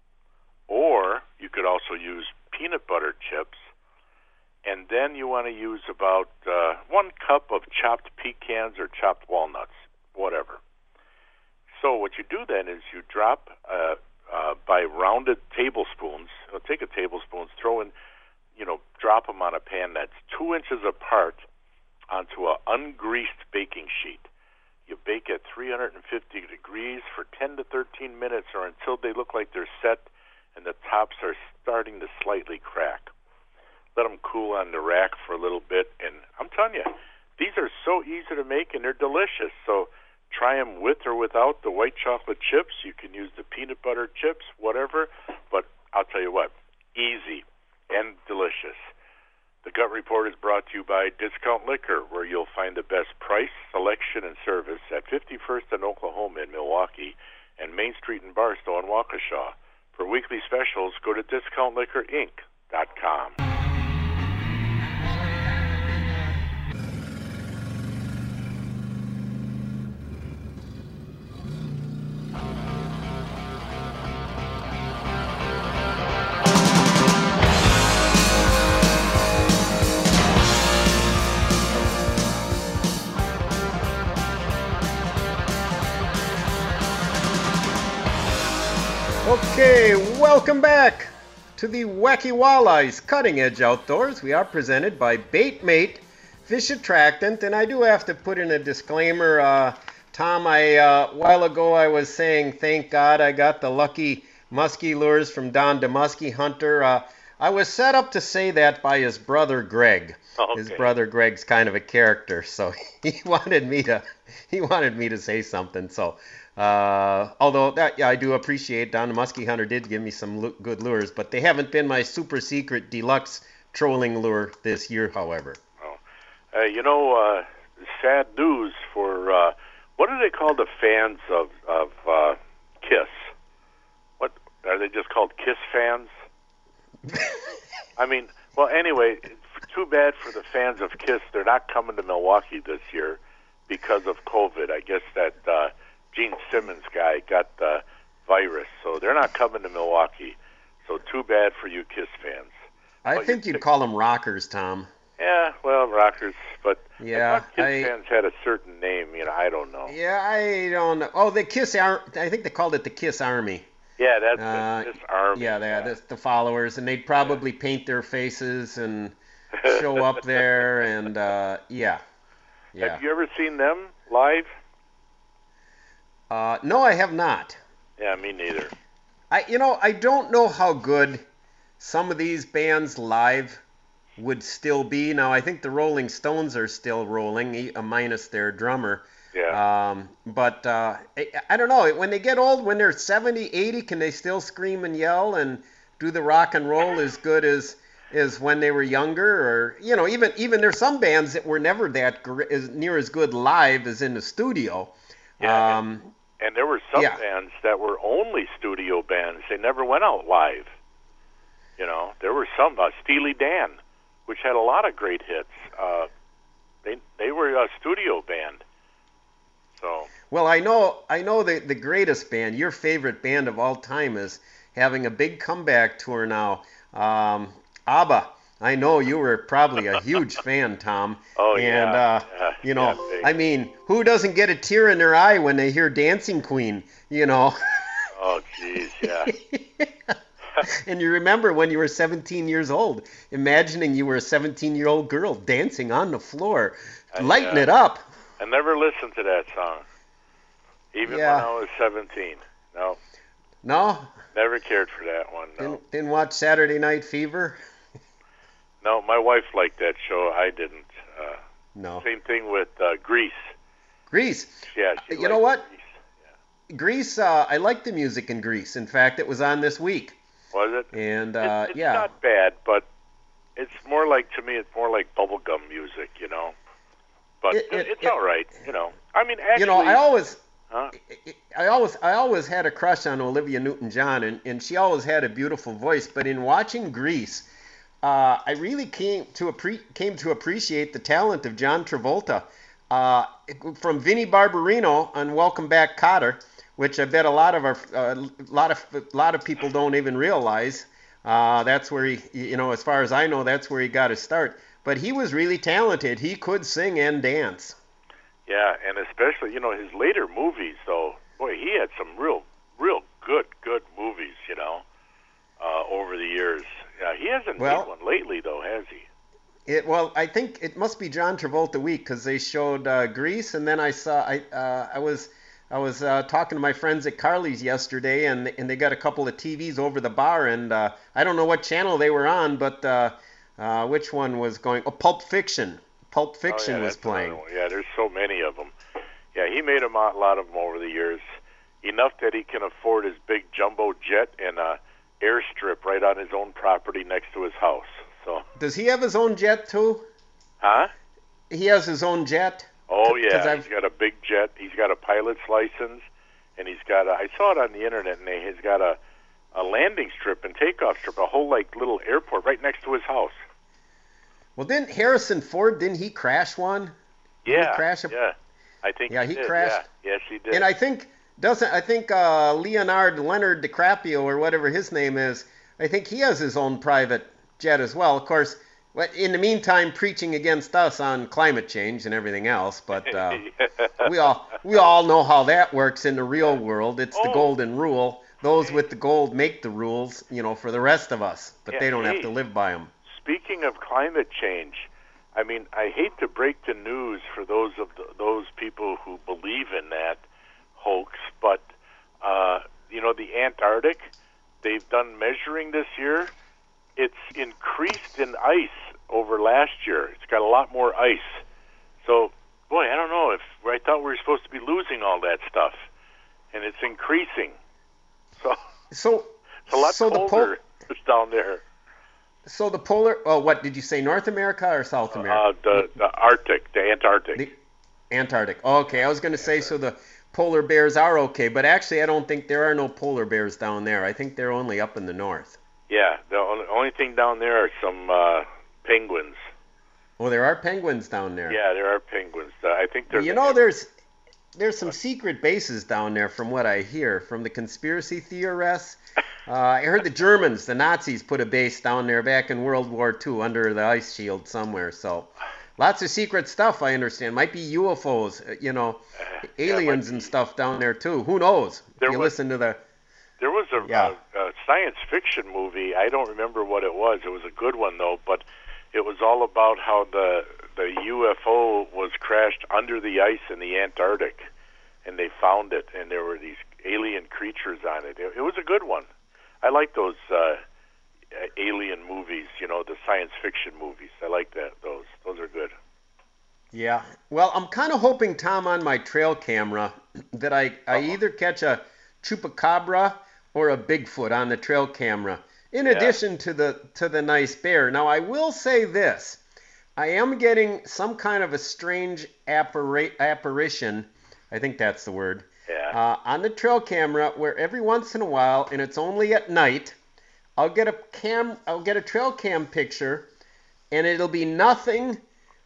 or you could also use peanut butter chips. And then you want to use about uh, one cup of chopped pecans or chopped walnuts, whatever. So what you do then is you drop... Uh, Uh, by rounded tablespoons. Uh, take a tablespoon, throw in, you know, drop them on a pan that's two inches apart onto an ungreased baking sheet. You bake at three hundred fifty degrees for ten to thirteen minutes or until they look like they're set and the tops are starting to slightly crack. Let them cool on the rack for a little bit, and I'm telling you, these are so easy to make and they're delicious. So try them with or without the white chocolate chips. You can use the peanut butter chips, whatever. But I'll tell you what, easy and delicious. The Gut Report is brought to you by Discount Liquor, where you'll find the best price, selection, and service at fifty-first and Oklahoma in Milwaukee and Main Street in Barstow and Waukesha. For weekly specials, go to discount liquor inc dot com. Okay, welcome back to the Wacky Walleyes Cutting Edge Outdoors. We are presented by Baitmate Fish Attractant, and I do have to put in a disclaimer. Uh, Tom, I uh, a while ago I was saying, thank God I got the lucky muskie lures from Don the Muskie Hunter. Uh, I was set up to say that by his brother Greg. Okay. His brother Greg's kind of a character, so he wanted me to he wanted me to say something. So. Uh, although that, yeah, I do appreciate Don the Muskie Hunter did give me some lu- good lures, but they haven't been my super secret deluxe trolling lure this year, however. Oh. Uh, you know, uh, sad news for, uh, what do they call the fans of, of uh, Kiss? What, are they just called Kiss fans? I mean, well, anyway, too bad for the fans of Kiss. They're not coming to Milwaukee this year because of COVID. I guess that... Uh, Gene Simmons guy got the virus, so they're not coming to Milwaukee. So too bad for you Kiss fans. I but think you'd call them rockers, Tom. Yeah, well, rockers, but yeah, I thought Kiss I, fans had a certain name. You know, I don't know. Yeah, I don't know. Oh, the Kiss Ar- I think they called it the Kiss Army. Yeah, that's uh, it. Kiss Army. Yeah, yeah. that's the followers, and they'd probably yeah. paint their faces and show up there, and uh, yeah. yeah. Have you ever seen them live? Uh, no, I have not. Yeah, me neither. I, you know, I don't know how good some of these bands live would still be. Now, I think the Rolling Stones are still rolling, minus their drummer. Yeah. Um, but uh, I, I don't know. When they get old, when they're seventy, eighty, can they still scream and yell and do the rock and roll as good as as when they were younger? Or, you know, even even there's some bands that were never that gr- as near as good live as in the studio. Yeah. Um, and, and there were some yeah. bands that were only studio bands. They never went out live. You know, there were some, uh, Steely Dan, which had a lot of great hits. Uh, they they were a studio band. So. Well, I know I know the the greatest band, your favorite band of all time, is having a big comeback tour now. Um, ABBA. I know you were probably a huge fan, Tom. Oh and, yeah. And uh, yeah, you know, yeah, I mean, who doesn't get a tear in their eye when they hear Dancing Queen? You know. Oh, jeez, yeah. And you remember when you were seventeen years old, imagining you were a seventeen-year-old girl dancing on the floor, lighting I, uh, it up. I never listened to that song, even yeah. when I was seventeen. No. No? Never cared for that one, no. Didn't, didn't watch Saturday Night Fever? No, my wife liked that show. I didn't. Uh, no. Same thing with uh, Grease. Grease? Yeah. She you know what? Grease, yeah. Grease, uh, I like the music in Grease. In fact, it was on this week. Was it? And, uh, it's, it's yeah. not bad, but it's more like, to me, it's more like bubblegum music, you know? But it, it, it's it, all right, you know. I mean, actually... You know, I always... Huh? I always I always had a crush on Olivia Newton-John, and, and she always had a beautiful voice. But in watching Grease, uh, I really came to appre- came to appreciate the talent of John Travolta. Uh, from Vinnie Barbarino on Welcome Back, Kotter, which I bet a lot of our uh, lot of a lot of people don't even realize. Uh, that's where he, you know, as far as I know, that's where he got his start. But he was really talented. He could sing and dance. Yeah, and especially, you know, his later movies, though, boy, he had some real, real good, good movies, you know, uh, over the years. Yeah, he hasn't well, made one lately, though, has he? It well, I think it must be John Travolta week because they showed uh, Grease, and then I saw I uh, I was I was uh, talking to my friends at Carly's yesterday, and and they got a couple of T Vs over the bar, and uh, I don't know what channel they were on, but uh, uh, which one was going? Oh, Pulp Fiction. Pulp Fiction oh, yeah, was playing. Yeah, there's so many of them. Yeah, he made a lot of them over the years, enough that he can afford his big jumbo jet and a airstrip right on his own property next to his house. So. Does he have his own jet too? Huh? He has his own jet. Oh yeah, he's got a big jet. He's got a pilot's license, and he's got. A, I saw it on the internet, and he's got a a landing strip and takeoff strip, a whole like little airport right next to his house. Well, didn't Harrison Ford, didn't he crash one? Didn't Yeah, he crash a, yeah. I think yeah, he, he did. crashed. Yeah. Yes, he did. And I think doesn't I think uh, Leonard Leonard DiCaprio or whatever his name is, I think he has his own private jet as well. Of course, in the meantime, preaching against us on climate change and everything else. But uh, we all we all know how that works in the real world. It's oh. the golden rule. Those with the gold make the rules, you know, for the rest of us. But yeah, they don't hey. have to live by them. Speaking of climate change, I mean, I hate to break the news for those of the, those people who believe in that hoax, but uh, you know, the Antarctic, they've done measuring this year. It's increased in ice over last year. It's got a lot more ice. So, boy, I don't know if I thought we were supposed to be losing all that stuff, and it's increasing. So, so it's a lot so colder the down there. So the polar, oh, what did you say, North America or South America? Uh, the, the Arctic, the Antarctic. The Antarctic. Okay, I was going to say, so the polar bears are okay, but actually I don't think there are no polar bears down there. I think they're only up in the north. Yeah, the only, only thing down there are some uh, penguins. Oh, there are penguins down there. Yeah, there are penguins. Uh, I think there's. You know, there's there's some secret bases down there, from what I hear, from the conspiracy theorists. Uh, I heard the Germans, the Nazis, put a base down there back in World War Two under the ice shield somewhere. So lots of secret stuff, I understand. Might be U F Os, uh, you know, uh, aliens yeah, and stuff down there too. Who knows? There if you was, listen to the... There was a, yeah. a, a science fiction movie. I don't remember what it was. It was a good one, though, but it was all about how the, the U F O was crashed under the ice in the Antarctic, and they found it, and there were these alien creatures on it. It, it was a good one. I like those uh, alien movies, you know, the science fiction movies. I like that. Those those are good. Yeah. Well, I'm kind of hoping, Tom, on my trail camera that I, I either catch a chupacabra or a Bigfoot on the trail camera, in Yeah. addition to the to the nice bear. Now, I will say this. I am getting some kind of a strange appari- apparition, I think that's the word, Yeah. uh, on the trail camera where every once in a while, and it's only at night, I'll get a cam, I'll get a trail cam picture, and it'll be nothing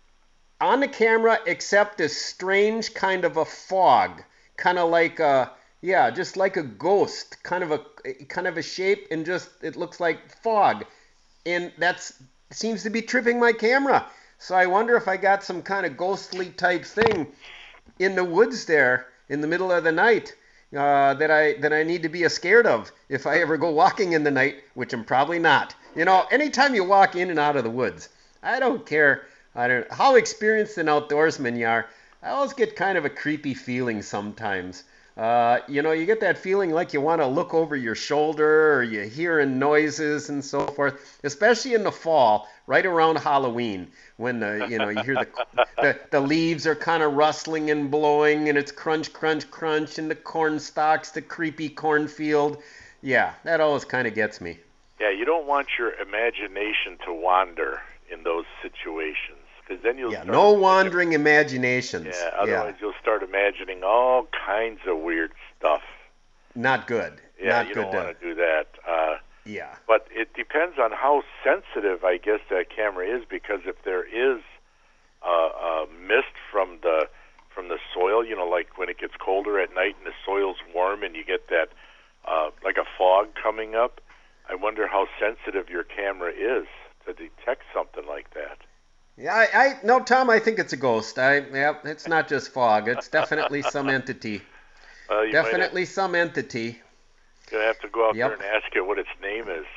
on the camera except this strange kind of a fog, kind of like a, yeah, just like a ghost, kind of a kind of a shape, and just it looks like fog, and that's seems to be tripping my camera. So I wonder if I got some kind of ghostly type thing in the woods there in the middle of the night uh, that I that I need to be scared of if I ever go walking in the night, which I'm probably not. You know, anytime you walk in and out of the woods, I don't care. I don't how experienced an outdoorsman you are. I always get kind of a creepy feeling sometimes. Uh, you know, you get that feeling like you want to look over your shoulder, or you're hearing noises and so forth, especially in the fall, right around Halloween, when the you know you hear the the, the leaves are kind of rustling and blowing, and it's crunch, crunch, crunch, and the corn stalks, the creepy cornfield. Yeah, that always kind of gets me. Yeah, you don't want your imagination to wander in those situations, because then you'll Yeah, start no wandering imaginations. Yeah, otherwise you'll start imagining all kinds of weird stuff. Not good. Yeah, Not you good don't to- want to do that. Uh, Yeah. But it depends on how sensitive, I guess, that camera is, because if there is uh, uh, mist from the from the soil, you know, like when it gets colder at night and the soil's warm and you get that uh, like a fog coming up, I wonder how sensitive your camera is to detect something like that. Yeah, I, I no, Tom. I think it's a ghost. I yeah, it's not just fog. It's definitely some entity. Uh, you Definitely some entity. Gonna have to go out Yep. there and ask it what its name is.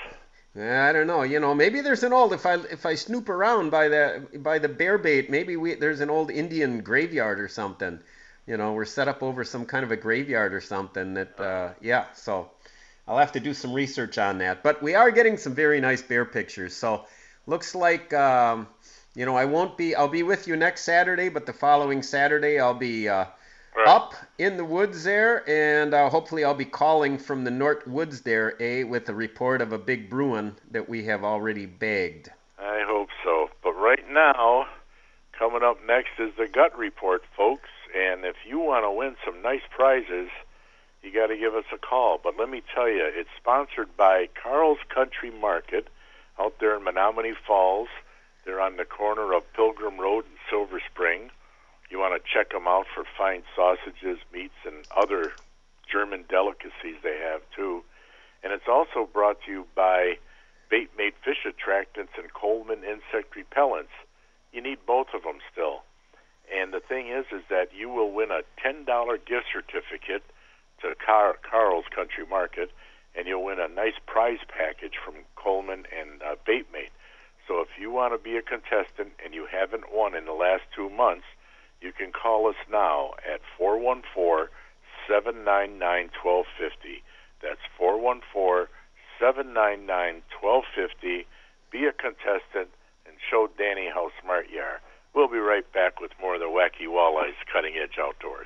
I don't know. You know, maybe there's an old. If I if I snoop around by the by the bear bait, maybe we there's an old Indian graveyard or something. You know, we're set up over some kind of a graveyard or something. That uh, yeah. So I'll have to do some research on that. But we are getting some very nice bear pictures. So looks like um, you know I won't be. I'll be with you next Saturday, but the following Saturday I'll be. Uh, Right. Up in the woods there, and uh, hopefully I'll be calling from the North Woods there, eh, with a report of a big bruin that we have already bagged. I hope so. But right now, coming up next is the Gut Report, folks. And if you want to win some nice prizes, you got to give us a call. But let me tell you, it's sponsored by Carl's Country Market out there in Menominee Falls. They're on the corner of Pilgrim Road and Silver Spring. You want to check them out for fine sausages, meats, and other German delicacies they have, too. And it's also brought to you by Bait Mate Fish Attractants and Coleman Insect Repellents. You need both of them still. And the thing is, is that you will win a ten dollar gift certificate to Car- Carl's Country Market, and you'll win a nice prize package from Coleman and uh, Bait Mate. So if you want to be a contestant and you haven't won in the last two months, you can call us now at four one four, seven nine nine, one two five zero. That's four one four, seven nine nine, one two five zero. Be a contestant and show Danny how smart you are. We'll be right back with more of the Wacky Walleyes Cutting Edge Outdoors.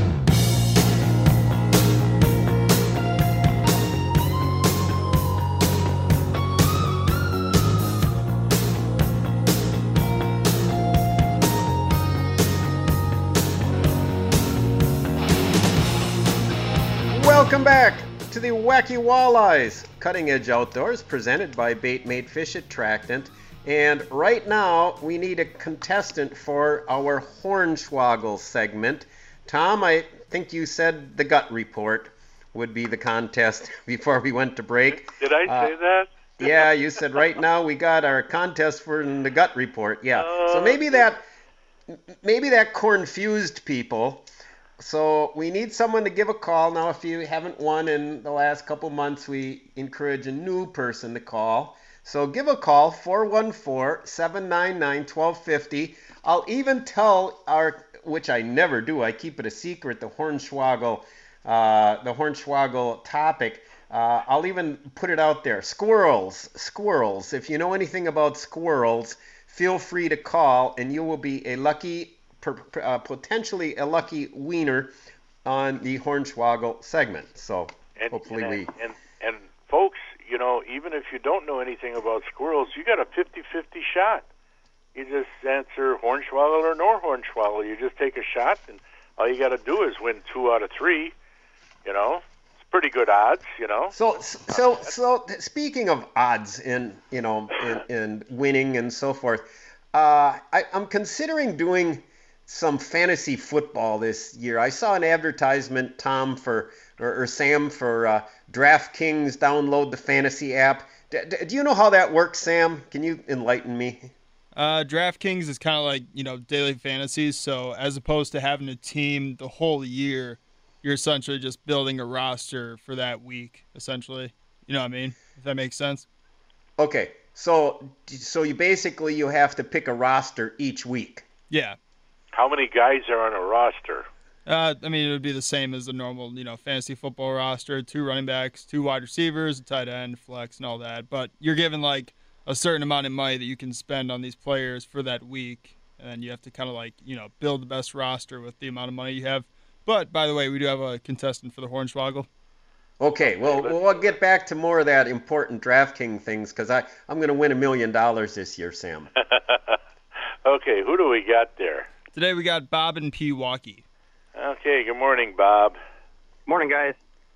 Welcome back to the Wacky Walleyes Cutting Edge Outdoors, presented by Bait Mate Fish Attractant. And right now, we need a contestant for our Hornswoggle segment. Tom, I think you said the Gut Report. would be the contest before we went to break. Did I Uh, say that? Yeah, you said right now we got our contest for the gut report. Yeah. Uh, So maybe that maybe that confused people. So we need someone to give a call. Now, if you haven't won in the last couple months, we encourage a new person to call. So give a call, four one four, seven nine nine, one two five zero. I'll even tell our, which I never do, I keep it a secret, the Hornswoggle, uh, the Hornswoggle topic. Uh, I'll even put it out there. Squirrels, squirrels. If you know anything about squirrels, feel free to call, and you will be a lucky, per, uh, potentially a lucky wiener on the Hornswoggle segment. So And, hopefully and, we. And, and folks, you know, even if you don't know anything about squirrels, you got a fifty-fifty shot. You just answer Hornswoggle or no Hornswoggle. You just take a shot, and all you got to do is win two out of three. You know, it's pretty good odds. You know. So, so, so. Speaking of odds in, you know, in, in winning and so forth, uh, I, I'm considering doing some fantasy football this year. I saw an advertisement, Tom, for or, or Sam, for uh, DraftKings. Download the fantasy app. D- d- do you know how that works, Sam? Can you enlighten me? Uh, DraftKings is kind of like, you know, daily fantasies. So as opposed to having a team the whole year, you're essentially just building a roster for that week, essentially. You know what I mean? If that makes sense. Okay. So, so you basically you have to pick a roster each week. Yeah. How many guys are on a roster? Uh, I mean, it would be the same as the normal, you know, fantasy football roster: two running backs, two wide receivers, a tight end, flex, and all that. But you're given like a certain amount of money that you can spend on these players for that week, and then you have to kind of like, you know, build the best roster with the amount of money you have. But by the way, we do have a contestant for the Hornswoggle. Okay, well, we'll get back to more of that important DraftKings things because I I'm going to win a million dollars this year, Sam. Okay, who do we got there? Today we got Bob in Pewaukee. Okay, good morning, Bob. Morning, guys.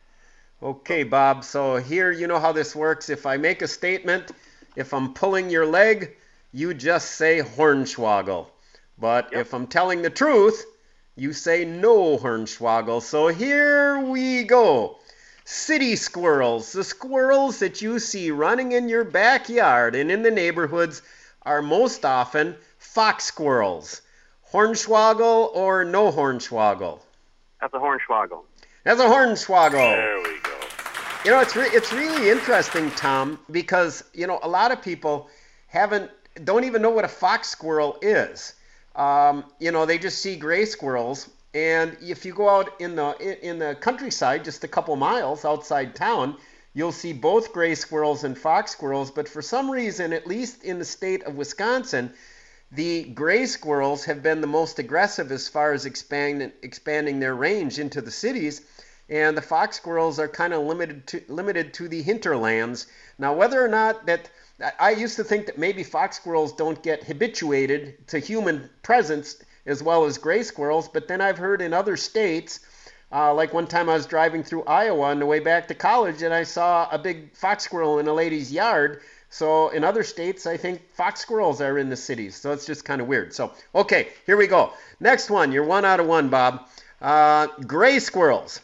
Okay, Bob. So here, you know how this works. If I make a statement, if I'm pulling your leg, you just say Hornswoggle. But yep. If I'm telling the truth, you say no Hornswoggle. So here we go. City squirrels, the squirrels that you see running in your backyard and in the neighborhoods, are most often fox squirrels. Hornswoggle or no Hornswoggle? That's a Hornswoggle. That's a Hornswoggle. There we go. You know, it's re- it's really interesting, Tom, because, you know, a lot of people haven't don't even know what a fox squirrel is. Um, you know, they just see gray squirrels, and if you go out in the in the countryside, just a couple miles outside town, you'll see both gray squirrels and fox squirrels. But for some reason, at least in the state of Wisconsin, the gray squirrels have been the most aggressive as far as expand, expanding their range into the cities, and the fox squirrels are kind of limited to limited to the hinterlands. Now, whether or not that, I used to think that maybe fox squirrels don't get habituated to human presence as well as gray squirrels, but then I've heard in other states, uh, like one time I was driving through Iowa on the way back to college, and I saw a big fox squirrel in a lady's yard. So in other states, I think fox squirrels are in the cities. So it's just kind of weird. So, okay, here we go. Next one. You're one out of one, Bob. Uh, gray squirrels.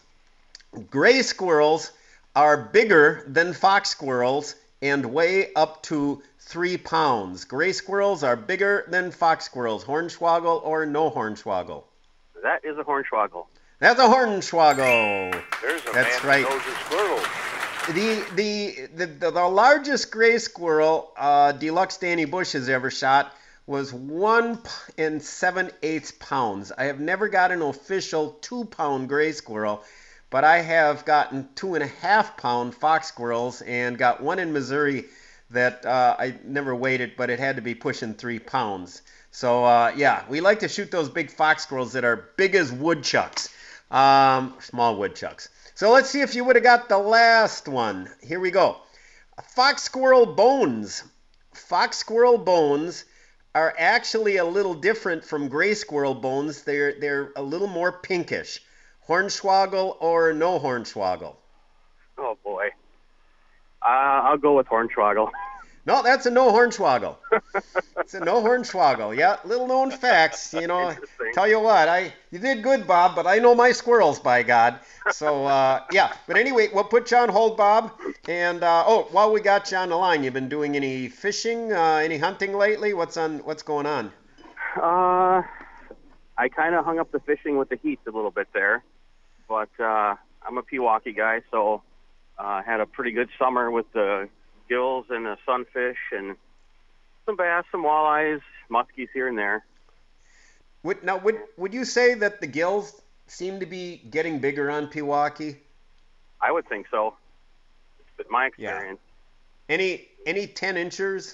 Gray squirrels are bigger than fox squirrels and weigh up to three pounds. Gray squirrels are bigger than fox squirrels. Hornswoggle or no Hornswoggle? That is a Hornswoggle. That's a Hornswoggle. There's a That's man right. who knows his squirrels. The, the the the the largest gray squirrel uh, Deluxe Danny Bush has ever shot was one and seven eighths pounds. I have never got an official two pound gray squirrel, but I have gotten two and a half pound fox squirrels and got one in Missouri that uh, I never weighed it, but it had to be pushing three pounds. So uh, yeah, we like to shoot those big fox squirrels that are big as woodchucks, um, small woodchucks. So let's see if you would have got the last one. Here we go. Fox squirrel bones. Fox squirrel bones are actually a little different from gray squirrel bones. They're they're a little more pinkish. Hornswoggle or no Hornswoggle? Oh boy. Uh, I'll go with Hornswoggle. No, that's a no Hornswoggle. It's a no Hornswoggle. Yeah, little known facts. You know, tell you what, I you did good, Bob, but I know my squirrels, by God. So uh, yeah, but anyway, we'll put you on hold, Bob. And uh, oh, while we got you on the line, you've been doing any fishing, uh, any hunting lately? What's on? What's going on? Uh, I kind of hung up the fishing with the heat a little bit there, but uh, I'm a Pewaukee guy, so uh, had a pretty good summer with the gills and the sunfish and some bass, some walleyes, muskies here and there. Would, now, would would you say that the gills seem to be getting bigger on Pewaukee? I would think so. It's been my experience. Yeah. Any any ten inchers?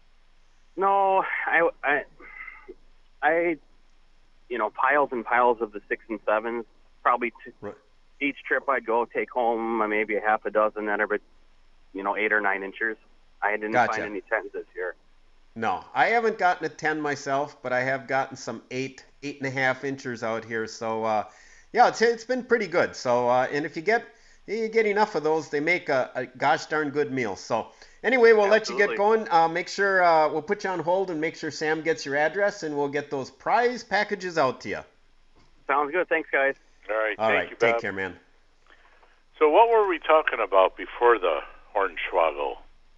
No, I, I, I, you know, piles and piles of the six and sevens. Probably t- right. Each trip I'd go take home uh, maybe a half a dozen that are, you know, eight or nine inchers. I didn't Gotcha. find any tens this year. No, I haven't gotten a ten myself, but I have gotten some eight, eight and a half inchers out here. So, uh, yeah, it's it's been pretty good. So, uh, and if you get you get enough of those, they make a, a gosh darn good meal. So, anyway, we'll Absolutely. let you get going. Uh, make sure uh, we'll put you on hold and make sure Sam gets your address, and we'll get those prize packages out to you. Sounds good. Thanks, guys. All right, All thank right, you, take Bob. care, man. So what were we talking about before the Hornswoggle?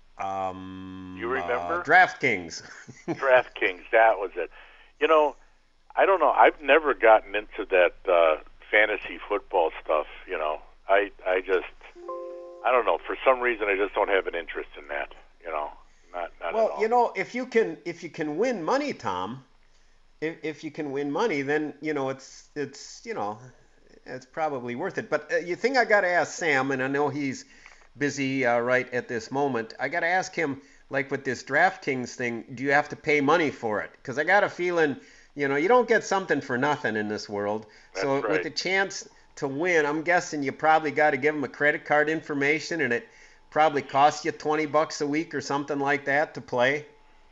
Um, You remember? Uh, DraftKings. DraftKings, that was it. You know, I don't know. I've never gotten into that uh, fantasy football stuff. You know, I I just I don't know. For some reason, I just don't have an interest in that. You know, not not Well, at all. you know, if you can if you can win money, Tom, if if you can win money, then you know it's it's you know it's probably worth it. But uh, you think I got to ask Sam, and I know he's busy uh, right at this moment. I got to ask him, like with this DraftKings thing, do you have to pay money for it? Because I got a feeling, you know, you don't get something for nothing in this world. So That's right. with the chance to win, I'm guessing you probably got to give them a credit card information, and it probably costs you twenty bucks a week or something like that to play.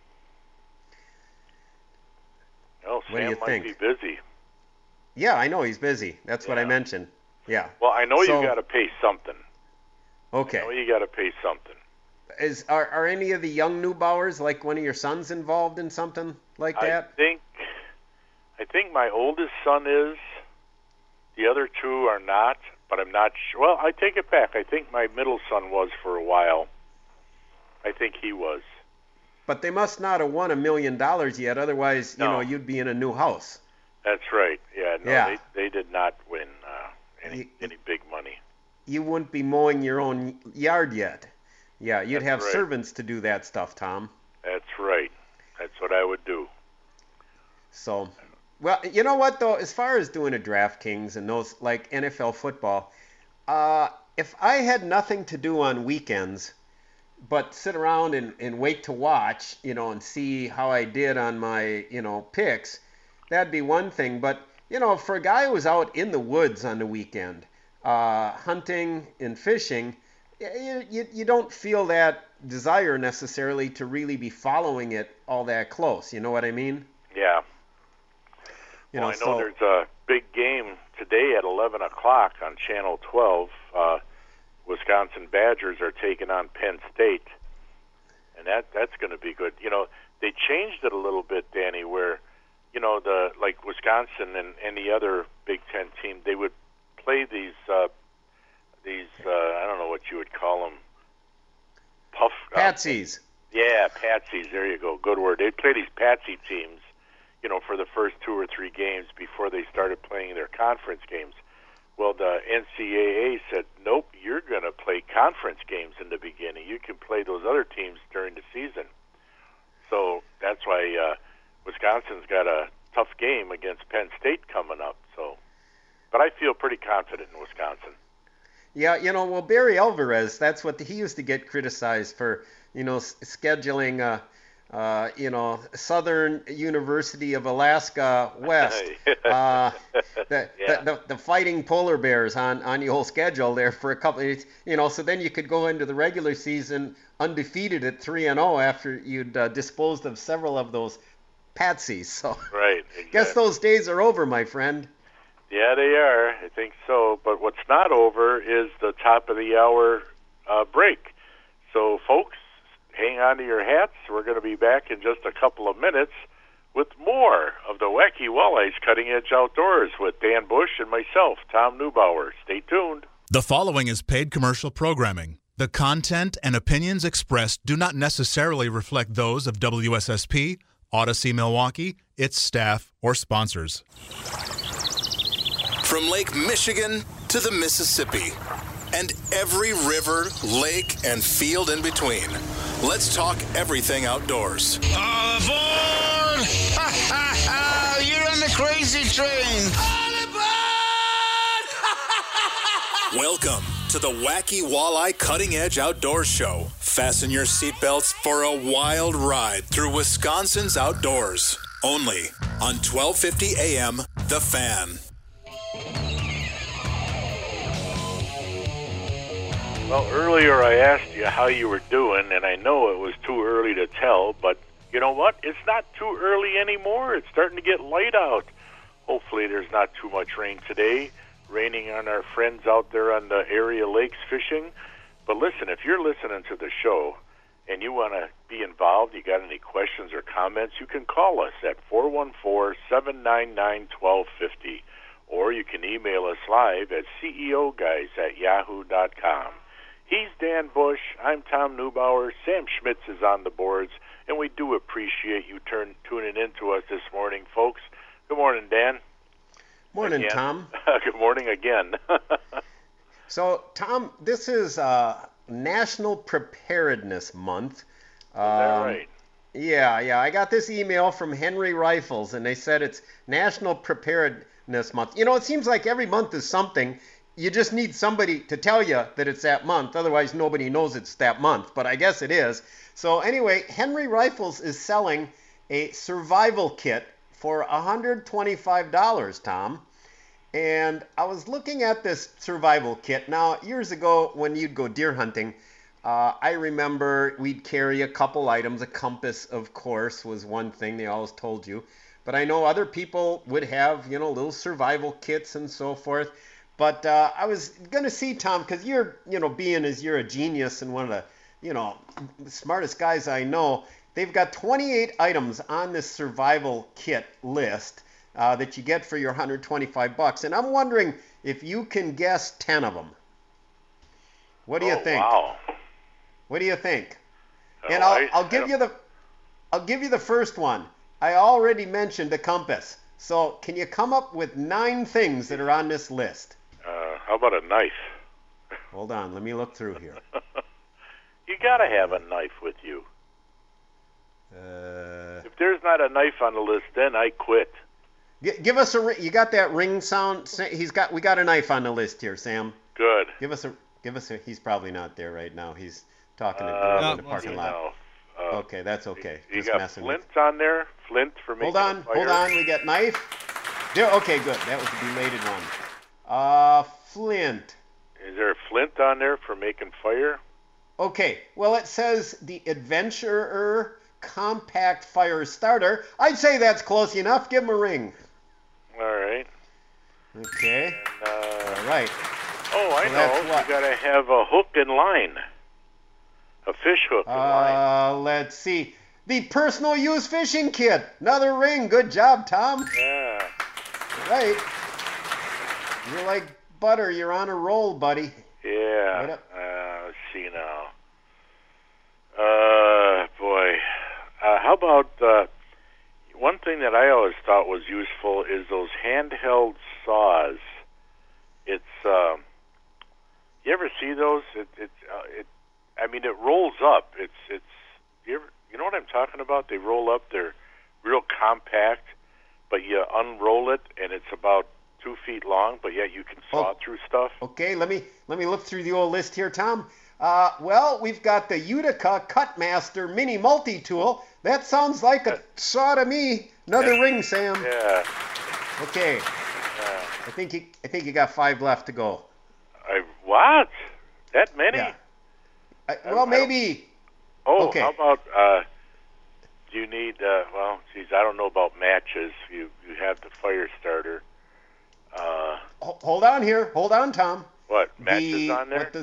Oh, What do Sam you might think? be busy. Yeah, I know he's busy. That's what I mentioned. Yeah. Well, I know So- you got to pay something. Okay. I know you got to pay something. Is are are any of the young Neubauers, like one of your sons, involved in something like that? I think I think my oldest son is. The other two are not, but I'm not sure. Well, I take it back. I think my middle son was for a while. I think he was. But they must not have won a million dollars yet. Otherwise, you No. know, you'd be in a new house. That's right. Yeah, no, Yeah. They, they did not win uh, any You- any big money. You wouldn't be mowing your own yard yet. Yeah, you'd That's have right. servants to do that stuff, Tom. That's right. That's what I would do. So, well, you know what though? As far as doing a DraftKings and those like N F L football, uh, if I had nothing to do on weekends, but sit around and, and wait to watch, you know, and see how I did on my, you know, picks, that'd be one thing. But you know, for a guy who was out in the woods on the weekend, uh, hunting and fishing, you, you you don't feel that desire necessarily to really be following it all that close. You know what I mean? Yeah. You well, know, I know so- there's a big game today at eleven o'clock on Channel twelve. Uh, Wisconsin Badgers are taking on Penn State, and that that's going to be good. You know, they changed it a little bit, Danny, where you know the like Wisconsin and any other Big Ten team, they would play these uh, these uh, I don't know what you would call them, puff uh, Patsies. Yeah, patsies. There you go. Good word. They'd play these patsy teams, you know, for the first two or three games before they started playing their conference games. Well, the N C double A said, nope, you're going to play conference games in the beginning. You can play those other teams during the season. So that's why uh, Wisconsin's got a tough game against Penn State coming up. So, but I feel pretty confident in Wisconsin. Yeah, you know, well, Barry Alvarez, that's what he used to get criticized for, you know, s- scheduling, uh, uh, you know, Southern University of Alaska West, uh, the, Yeah. the, the the Fighting Polar Bears on, on the whole schedule there for a couple of, you know, so then you could go into the regular season undefeated at three and oh after you'd uh, disposed of several of those patsies. So Right. guess exactly. those days are over, my friend. Yeah, they are. I think so. But what's not over is the top of the hour uh, break. So, folks, hang on to your hats. We're going to be back in just a couple of minutes with more of the Wacky Walleyes Cutting Edge Outdoors with Dan Bush and myself, Tom Neubauer. Stay tuned. The following is paid commercial programming. The content and opinions expressed do not necessarily reflect those of W S S P, Odyssey Milwaukee, its staff, or sponsors. From Lake Michigan to the Mississippi and every river, lake, and field in between, let's talk everything outdoors. All aboard! Ha ha ha! You're on the crazy train! All aboard! Welcome to the Wacky Walleye Cutting Edge Outdoors Show. Fasten your seatbelts for a wild ride through Wisconsin's outdoors. Only on twelve fifty A M, The Fan. Well, earlier I asked you how you were doing, and I know it was too early to tell, but you know what? It's not too early anymore. It's starting to get light out. Hopefully there's not too much rain today, raining on our friends out there on the area lakes fishing. But listen, if you're listening to the show and you want to be involved, you got any questions or comments, you can call us at four one four, seven nine nine, one two five zero, or you can email us live at C E O guys at yahoo dot com. He's Dan Bush. I'm Tom Neubauer. Sam Schmitz is on the boards, and we do appreciate you turn, tuning in to us this morning, folks. Good morning, Dan. Morning, again. Tom. Good morning again. So, Tom, this is uh, National Preparedness Month. Is that right? Yeah, yeah. I got this email from Henry Rifles, and they said it's National Preparedness Month. You know, it seems like every month is something. You just need somebody to tell you that it's that month. Otherwise, nobody knows it's that month. But I guess it is. So anyway, Henry Rifles is selling a survival kit for one hundred twenty-five dollars, Tom. And I was looking at this survival kit. Now, years ago, when you'd go deer hunting, uh, I remember we'd carry a couple items. A compass, of course, was one thing they always told you. But I know other people would have, you know, little survival kits and so forth. But uh, I was going to see, Tom, because you're, you know, being as you're a genius and one of the, you know, smartest guys I know, they've got twenty-eight items on this survival kit list uh, that you get for your one hundred twenty-five bucks. And I'm wondering if you can guess ten of them. What do you oh, think? Wow. What do you think? Oh, and I'll, I, I'll give you the, I'll give you the first one. I already mentioned the compass. So can you come up with nine things that are on this list? Uh, how about a knife? Hold on, let me look through here. You gotta have a knife with you. Uh, if there's not a knife on the list, then I quit. G- give us a ring. You got that ring sound? He's got. We got a knife on the list here, Sam. Good. Give us a. Give us a. He's probably not there right now. He's talking to uh, girls in the parking lot. No. Uh, okay, that's okay. You Just got messing flint with. on there. Flint for making Hold on. a fire. Hold on. We got knife. There. Okay, good. That was the belated one. Uh, flint. Is there a flint on there for making fire? Okay. Well, it says the Adventurer Compact Fire Starter. I'd say that's close enough. Give him a ring. All right. Okay. And, uh, All right. Oh, I So that's know. what? You gotta have a hook and line. A fish hook and line. Uh, let's see. The personal use fishing kit. Another ring. Good job, Tom. Yeah. Right. You're like butter. You're on a roll, buddy. Yeah. Right up. Uh, let's see now. Uh, boy. Uh, how about uh, one thing that I always thought was useful is those handheld saws. It's um, you ever see those? It it uh, it. I mean, it rolls up. It's it's. You ever, you know what I'm talking about? They roll up. They're real compact, but you unroll it, and it's about two feet long, but yet you can saw Oh. through stuff. Okay, let me let me look through the old list here, Tom. Uh, well, we've got the Utica Cutmaster Mini Multi-Tool. That sounds like a saw to me. Another ring, Sam. Yeah. Okay. Yeah. I think you I think you got five left to go. I what? That many? Yeah. I, well, maybe. Oh, Okay. how about uh, do you need? Uh, well, geez, I don't know about matches. You you have the fire starter. Uh, Ho- Hold on here. Hold on, Tom. what matches the, on there? What does it?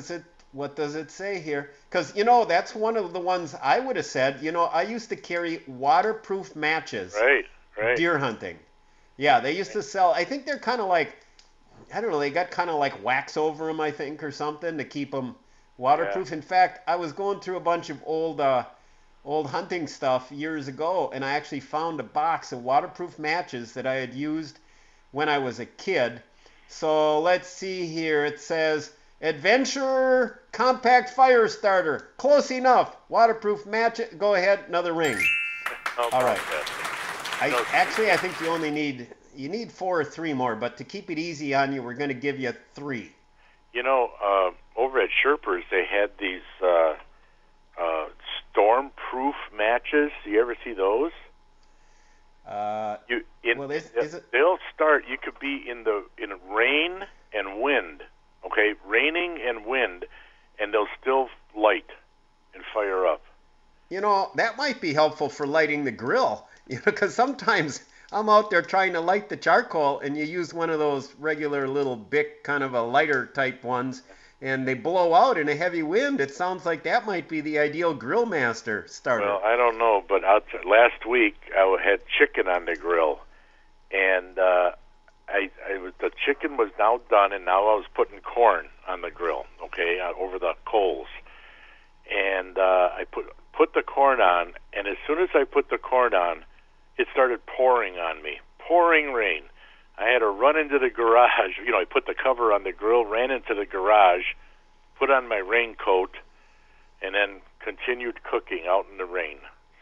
What does it say here? Because, you know, that's one of the ones I would have said. You know, I used to carry waterproof matches. Right, right. Deer hunting. Yeah, they used to sell, I think they're kind of like, I don't know, they got kind of like wax over them, I think, or something to keep them waterproof. Yeah. In fact, I was going through a bunch of old uh, old hunting stuff years ago, and I actually found a box of waterproof matches that I had used when I was a kid. So let's see here. It says, Adventurer Compact Fire Starter. Close enough. Waterproof match. Go ahead. Another ring. Oh, All right. I, No, actually, I think you only need you need four or three more, but to keep it easy on you, we're going to give you three. You know, uh, over at Sherpers, they had these uh, uh, storm-proof matches. Do you ever see those? Uh, you, in, well, is, they'll, is it? they'll start. You could be in the in rain and wind. Okay, raining and wind, and they'll still light and fire up. You know, that might be helpful for lighting the grill. You know, because sometimes I'm out there trying to light the charcoal, and you use one of those regular little Bic kind of a lighter type ones, and they blow out in a heavy wind. It sounds like that might be the ideal grill master starter. Well, I don't know, but I'll t- last week I had chicken on the grill, and uh, I, I was, the chicken was now done, and now I was putting corn on the grill, okay, uh, over the coals, and uh, I put put the corn on, and as soon as I put the corn on, it started pouring on me, pouring rain. I had to run into the garage. You know, I put the cover on the grill, ran into the garage, put on my raincoat, and then continued cooking out in the rain.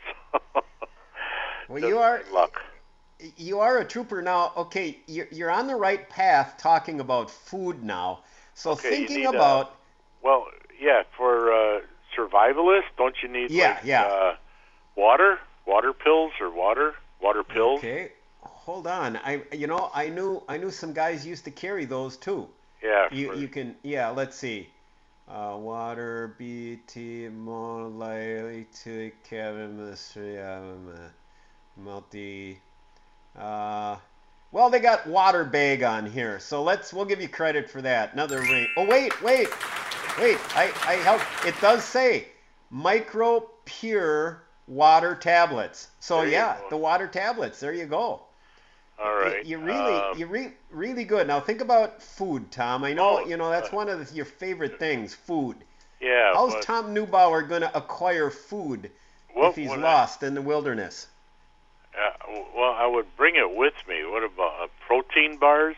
Well, you are luck. You are a trooper now. Okay, you're, you're on the right path talking about food now. So Okay, you thinking need, uh, about Well, yeah, for uh, survivalists, don't you need Yeah, like, yeah. Uh, water, water pills, or water, water pills? Okay, hold on. I you know I knew I knew some guys used to carry those too. Yeah. You for- you can yeah. Let's see. Uh, water B T more likely to Kevin mystery multi. Uh, well, they got water bag on here, so let's we'll give you credit for that. Another ring. Oh wait, wait, wait. I I help. It does say micro pure water tablets. So There you yeah, go. the water tablets. There you go. All right. You really, um, you're re- really good. Now think about food, Tom. I know, Oh, you know, that's uh, one of the, your favorite things, food. yeah. How's but, Tom Neubauer going to acquire food Well, if he's when I- lost in the wilderness? Uh, well, I would bring it with me. What about uh, protein bars?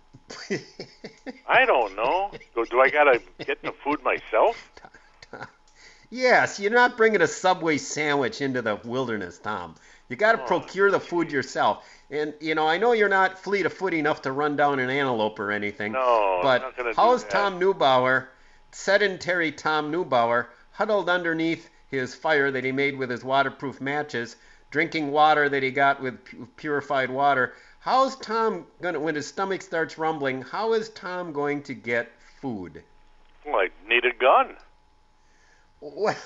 I don't know. Do, do I gotta get the food myself? Yes, you're not bringing a Subway sandwich into the wilderness, Tom. You got to Oh, procure the food yourself. And, you know, I know you're not fleet of foot enough to run down an antelope or anything. No, I'm but not gonna do how's that. Tom Neubauer, sedentary Tom Neubauer, huddled underneath his fire that he made with his waterproof matches, drinking water that he got with pu- purified water? How's Tom going to, when his stomach starts rumbling, how is Tom going to get food? Well, I need a gun. Well,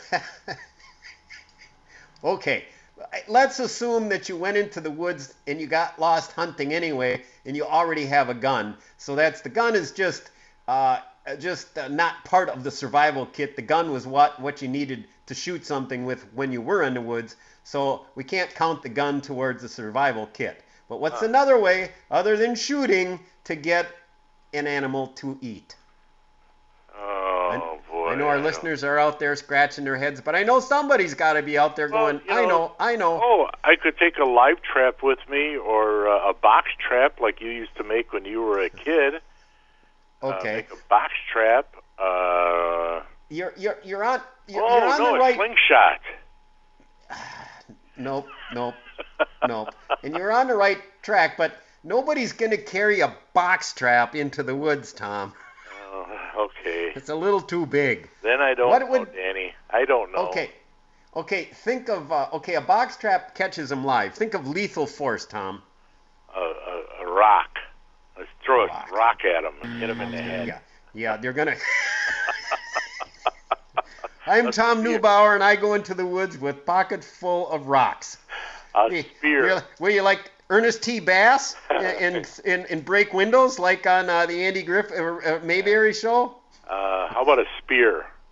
okay, let's assume that you went into the woods and you got lost hunting anyway, and you already have a gun. So that's the gun is just uh, just uh, not part of the survival kit. The gun was what what you needed to shoot something with when you were in the woods. So we can't count the gun towards the survival kit. But what's another way other than shooting to get an animal to eat? Oh boy. I know our don't- listeners are out there scratching their heads, but I know somebody's got to be out there Well, going, you I know- know, I know. Oh, I could take a live trap with me, or uh, a box trap like you used to make when you were a kid. Uh, Okay. make a box trap. Uh, You're you're you're on you're, oh you're on no, the a right. slingshot. Nope, nope, nope. And you're on the right track, but nobody's going to carry a box trap into the woods, Tom. Oh, okay. It's a little too big. Then I don't What know, would- Danny. I don't know. Okay. Okay, think of uh, okay, a box trap catches them live. Think of lethal force, Tom. A, a, a rock. Let's throw a rock at him and hit him in the head. Yeah, yeah, they're gonna. I'm Tom Neubauer, and I go into the woods with pockets full of rocks. A Hey, spear. Were you, were you like Ernest T. Bass in in, in Break Windows, like on uh, the Andy Griff uh, uh, Mayberry show? Uh, how about a spear?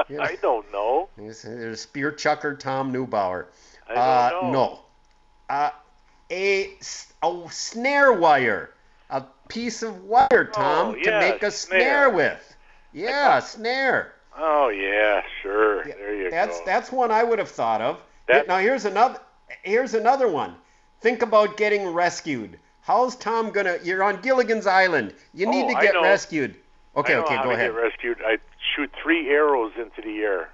I don't know. There's spear chucker Tom Neubauer. I don't uh, know. No. Uh, a, a snare wire. A piece of wire, Tom, Oh, to yeah, make a snare. snare with. Yeah, snare. Oh yeah, sure. There you That's go. that's one I would have thought of. That- Now here's another here's another one. Think about getting rescued. How's Tom gonna? You're on Gilligan's Island. You need Oh, to I get know. rescued. Okay, I know okay, how go to ahead. Get rescued. I shoot three arrows into the air.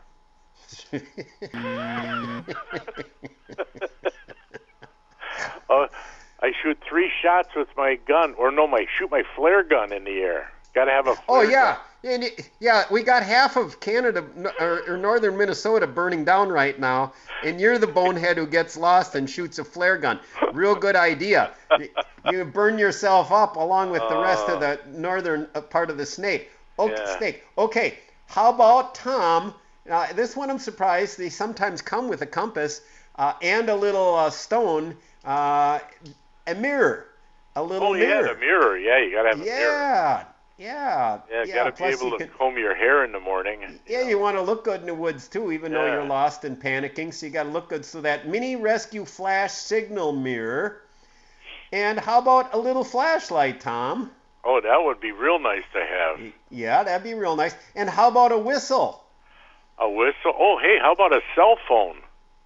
uh, I shoot three shots with my gun, or no, my shoot my flare gun in the air. Got to have a. Flare Oh yeah, gun. and it- yeah. We got half of Canada or, or northern Minnesota burning down right now, and you're the bonehead who gets lost and shoots a flare gun. Real good idea. You- You burn yourself up along with the rest of the northern uh, part of the snake. Okay, Yeah. snake. Okay, how about Tom? Uh, this one I'm surprised. They sometimes come with a compass uh, and a little uh, stone, uh, a mirror, a little Oh mirror. yeah, the mirror. Yeah, you got to have a mirror. Yeah, yeah. Yeah, you got to be plus able you to can- comb your hair in the morning. Yeah, you want to look good in the woods too, even though Yeah. you're lost and panicking. So you got to look good. So that mini rescue flash signal mirror. And how about a little flashlight, Tom? Oh, that would be real nice to have. Yeah, that'd be real nice. And how about a whistle? A whistle. Oh, hey, how about a cell phone?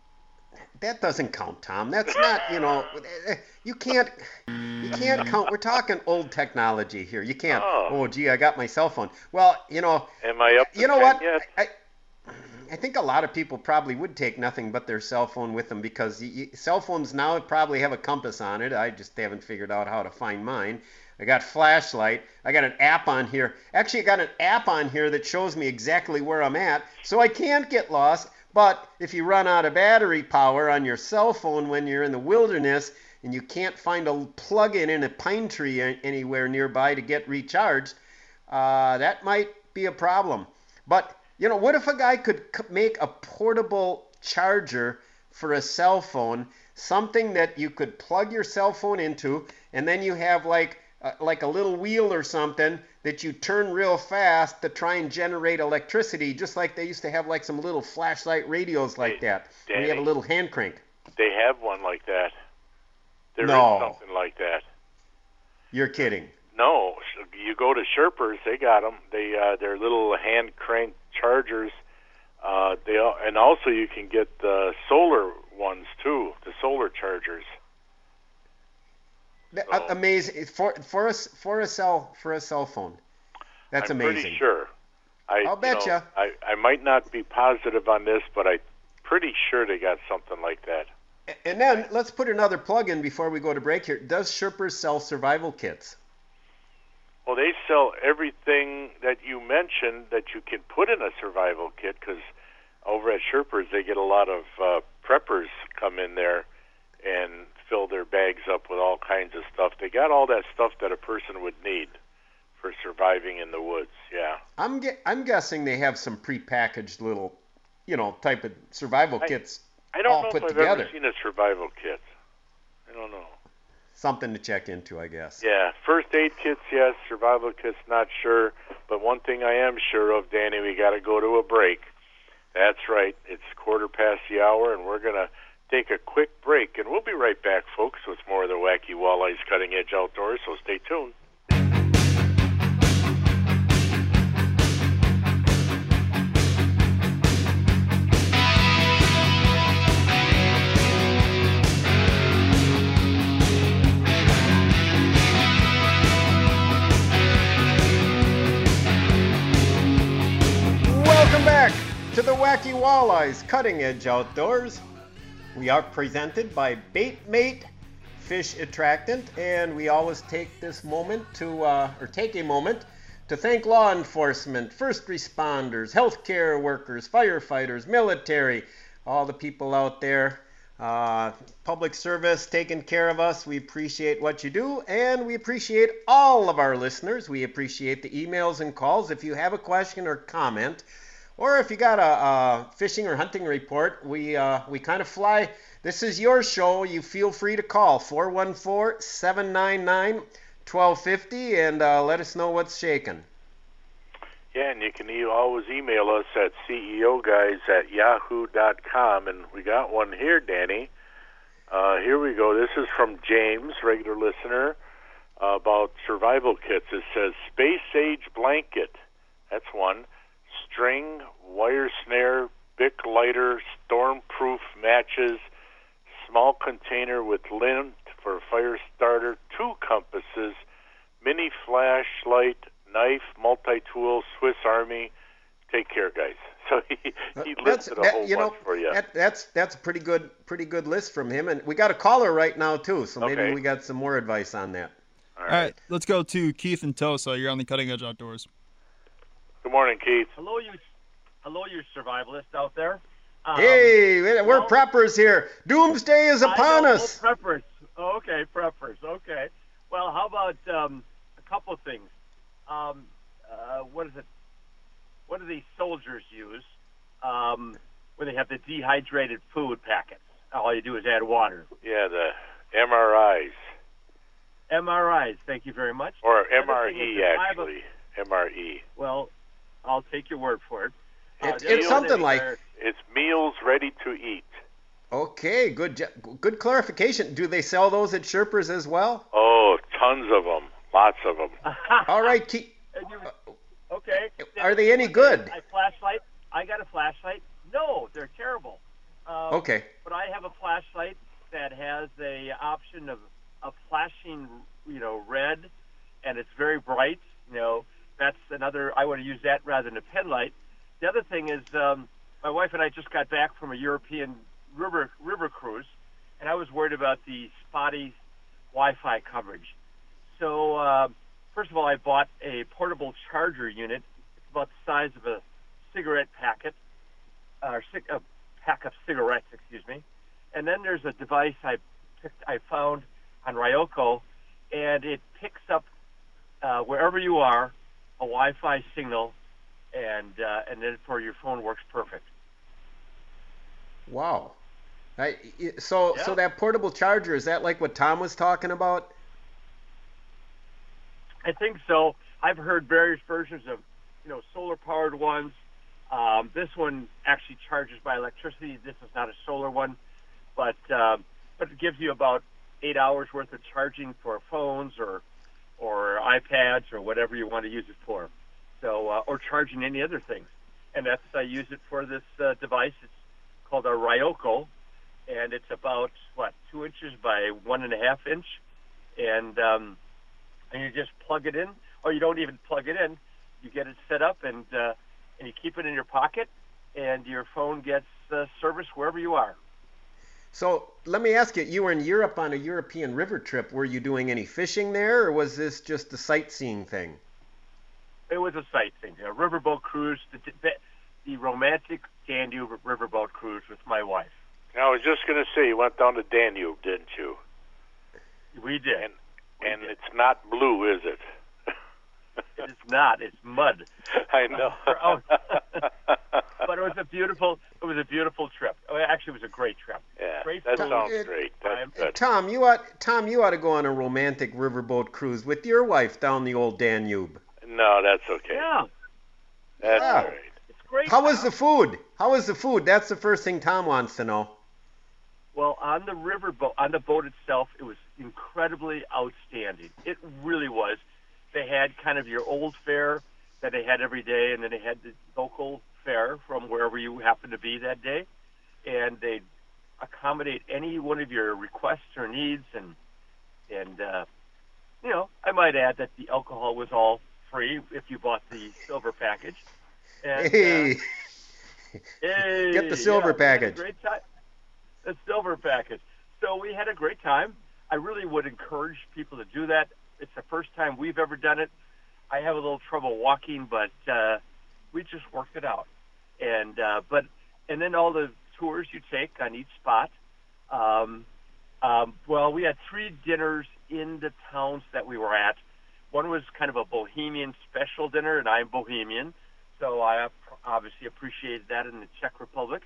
That doesn't count, Tom. That's not, you know, you can't, you can't count. We're talking old technology here. You can't. Oh. Oh, gee, I got my cell phone. Well, you know, Am I up to you know ten what? yet? I, I think a lot of people probably would take nothing but their cell phone with them because y y cell phones now probably have a compass on it. I just haven't figured out how to find mine. I got flashlight. I got an app on here. Actually, I got an app on here that shows me exactly where I'm at, so I can't get lost. But if you run out of battery power on your cell phone when you're in the wilderness and you can't find a plug-in in a pine tree a- anywhere nearby to get recharged, uh, that might be a problem. But you know, what if a guy could c- make a portable charger for a cell phone, something that you could plug your cell phone into, and then you have like uh, like a little wheel or something that you turn real fast to try and generate electricity, just like they used to have like some little flashlight radios like that. And you have a Danny. little hand crank. They have one like that. There is No. something like that. You're kidding. No, you go to Sherpers, they got them. They uh, they're little hand crank chargers. Uh, they al- and also you can get the solar ones too, the solar chargers. Th- uh, Amazing for for a s- for a cell for a cell phone. That's I'm amazing. pretty sure. I, I'll you bet know, ya. I I might not be positive on this, but I'm pretty sure they got something like that. And then let's put another plug in before we go to break here. Does Sherpers sell survival kits? Well, they sell everything that you mentioned that you can put in a survival kit, because over at Sherpers they get a lot of uh, preppers come in there and fill their bags up with all kinds of stuff. They got all that stuff that a person would need for surviving in the woods. Yeah. I'm ge- I'm guessing they have some prepackaged little, you know, type of survival kits I don't all know put if I've together. ever seen a survival kit. I don't know. Something to check into, I guess. Yeah, first aid kits, yes. Survival kits, not sure. But one thing I am sure of, Danny, we got to go to a break. That's right. It's quarter past the hour, and we're going to take a quick break. And we'll be right back, folks, with more of the Wacky Walleyes Cutting Edge Outdoors, so stay tuned. Welcome back to the Wacky Walleyes Cutting Edge Outdoors. We are presented by Baitmate Fish Attractant, and we always take this moment to, uh, or take a moment to thank law enforcement, first responders, healthcare workers, firefighters, military, all the people out there, uh, public service taking care of us. We appreciate what you do, and we appreciate all of our listeners. We appreciate the emails and calls. If you have a question or comment, or if you got a, a fishing or hunting report, we uh, we kind of fly. This is your show. You feel free to call four one four, seven nine nine, one two five zero and uh, let us know what's shaking. Yeah, and you can e- always email us at C E O guys at yahoo dot com. And we got one here, Danny. Uh, here we go. This is from James, regular listener, uh, about survival kits. It says Space Age Blanket. That's one. String, wire snare, Bic lighter, storm-proof matches, small container with lint for fire starter, two compasses, mini flashlight, knife, multi-tool, Swiss Army. Take care, guys. So he, he listed a that, whole you bunch know, for you. That, that's that's a pretty good pretty good list from him, and we got a caller right now too, so maybe Okay. we got some more advice on that. All All right, let's go to Keith and Tosa. You're on the Cutting Edge Outdoors. Good morning, Keith. Hello, you, hello, you survivalists out there. Um, hey, we're well, preppers here. Doomsday is upon I know, us. Oh, preppers. Oh, okay, preppers. Okay. Well, how about um, a couple of things? Um, uh, what is it? What do these soldiers use um, when they have the dehydrated food packets? All you do is add water. Yeah, the M R Is. M R Is. Thank you very much. Or The other M R thing is E, that I have a- actually. M R E. Well, I'll take your word for it. Uh, It's, the other it's thing something is like. they're- It's meals ready to eat. Okay, good jo- good clarification. Do they sell those at Sherpers as well? Oh, tons of them. Lots of them. All right, Keith. And you- okay. Are they any good? A flashlight. I got a flashlight. No, they're terrible. Um, Okay. But I have a flashlight that has a option of, of flashing, you know, red, and it's very bright. You know, that's another. I want to use that rather than a pen light. The other thing is, um, my wife and I just got back from a European river river cruise, and I was worried about the spotty Wi-Fi coverage. So, uh, first of all, I bought a portable charger unit. It's about the size of a cigarette packet, or cig- a pack of cigarettes, excuse me. And then there's a device I picked, I found on Ryoko, and it picks up uh, wherever you are a Wi-Fi signal, and uh, and then for your phone works perfect. Wow. I, so Yeah. so that portable charger, is that like what Tom was talking about? I think so. I've heard various versions of, you know, solar-powered ones. Um, this one actually charges by electricity. This is not a solar one, but uh, but it gives you about eight hours worth of charging for phones or or iPads or whatever you want to use it for. So uh, or charging any other things. And that's I use it for this uh, device. It's called a Ryoko, and it's about what two inches by one and a half inch, and um, and you just plug it in, or you don't even plug it in. You get it set up, and uh, and you keep it in your pocket, and your phone gets uh, service wherever you are. So let me ask you, you were in Europe on a European river trip. Were you doing any fishing there, or was this just a sightseeing thing? It was a sightseeing, a riverboat cruise, the, the, the romantic Danube riverboat cruise with my wife. I was just going to say, you went down to Danube, didn't you? We did. And, and it's not blue, is it? It is not. It's mud. I know. Oh. But it was a beautiful. It was a beautiful trip. Oh, actually, it was a great trip. Yeah, great that food. sounds It- great. That's good. Tom, you ought Tom, you ought to go on a romantic riverboat cruise with your wife down the old Danube. No, that's okay. Yeah, That's Yeah. all right. it's great. How was Tom. the food? How was the food? That's the first thing Tom wants to know. Well, on the riverboat, on the boat itself, it was incredibly outstanding. It really was. They had kind of your old fare that they had every day, and then they had the local fare from wherever you happened to be that day, and they'd accommodate any one of your requests or needs, and and uh, you know, I might add that the alcohol was all free if you bought the silver package. And, Hey, uh, hey, Get the silver yeah, we had a package. Great time. The silver package. So we had a great time. I really would encourage people to do that. It's the first time we've ever done it. I have a little trouble walking, but uh, we just worked it out. And uh, but and then all the tours you take on each spot. Um, um, well, we had three dinners in the towns that we were at. One was kind of a bohemian special dinner, and I'm bohemian, so I obviously appreciated that in the Czech Republic.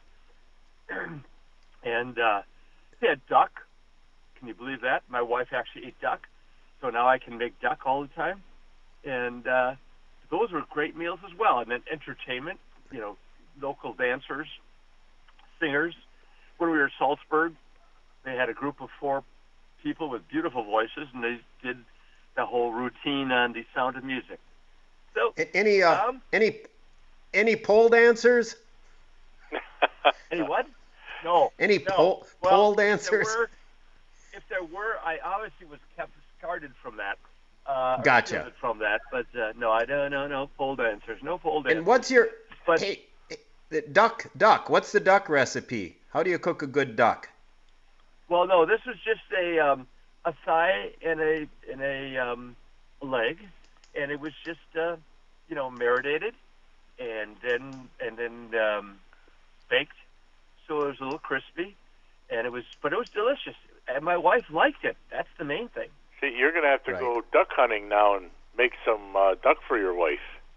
And uh, they had duck. Can you believe that? My wife actually ate duck, so now I can make duck all the time. And uh, those were great meals as well. And then entertainment, you know, local dancers, singers. When we were at Salzburg, they had a group of four people with beautiful voices, and they did the whole routine on The Sound of Music. So, any uh, um, any any pole dancers? Any what? No. Any no. pole well, pole dancers? If there, were, if there were, I obviously was kept guarded from that. Uh, Gotcha. shielded from that, but uh, no, I don't know. No pole dancers. No pole dancers. And what's your But hey, the duck duck? What's the duck recipe? How do you cook a good duck? well, no, this was just a um, a thigh and a and a um, leg, and it was just uh, you know marinated, and then and then um, baked, so it was a little crispy, and it was but it was delicious, and my wife liked it. That's the main thing. See, you're going to have to Right. go duck hunting now and make some uh, duck for your wife.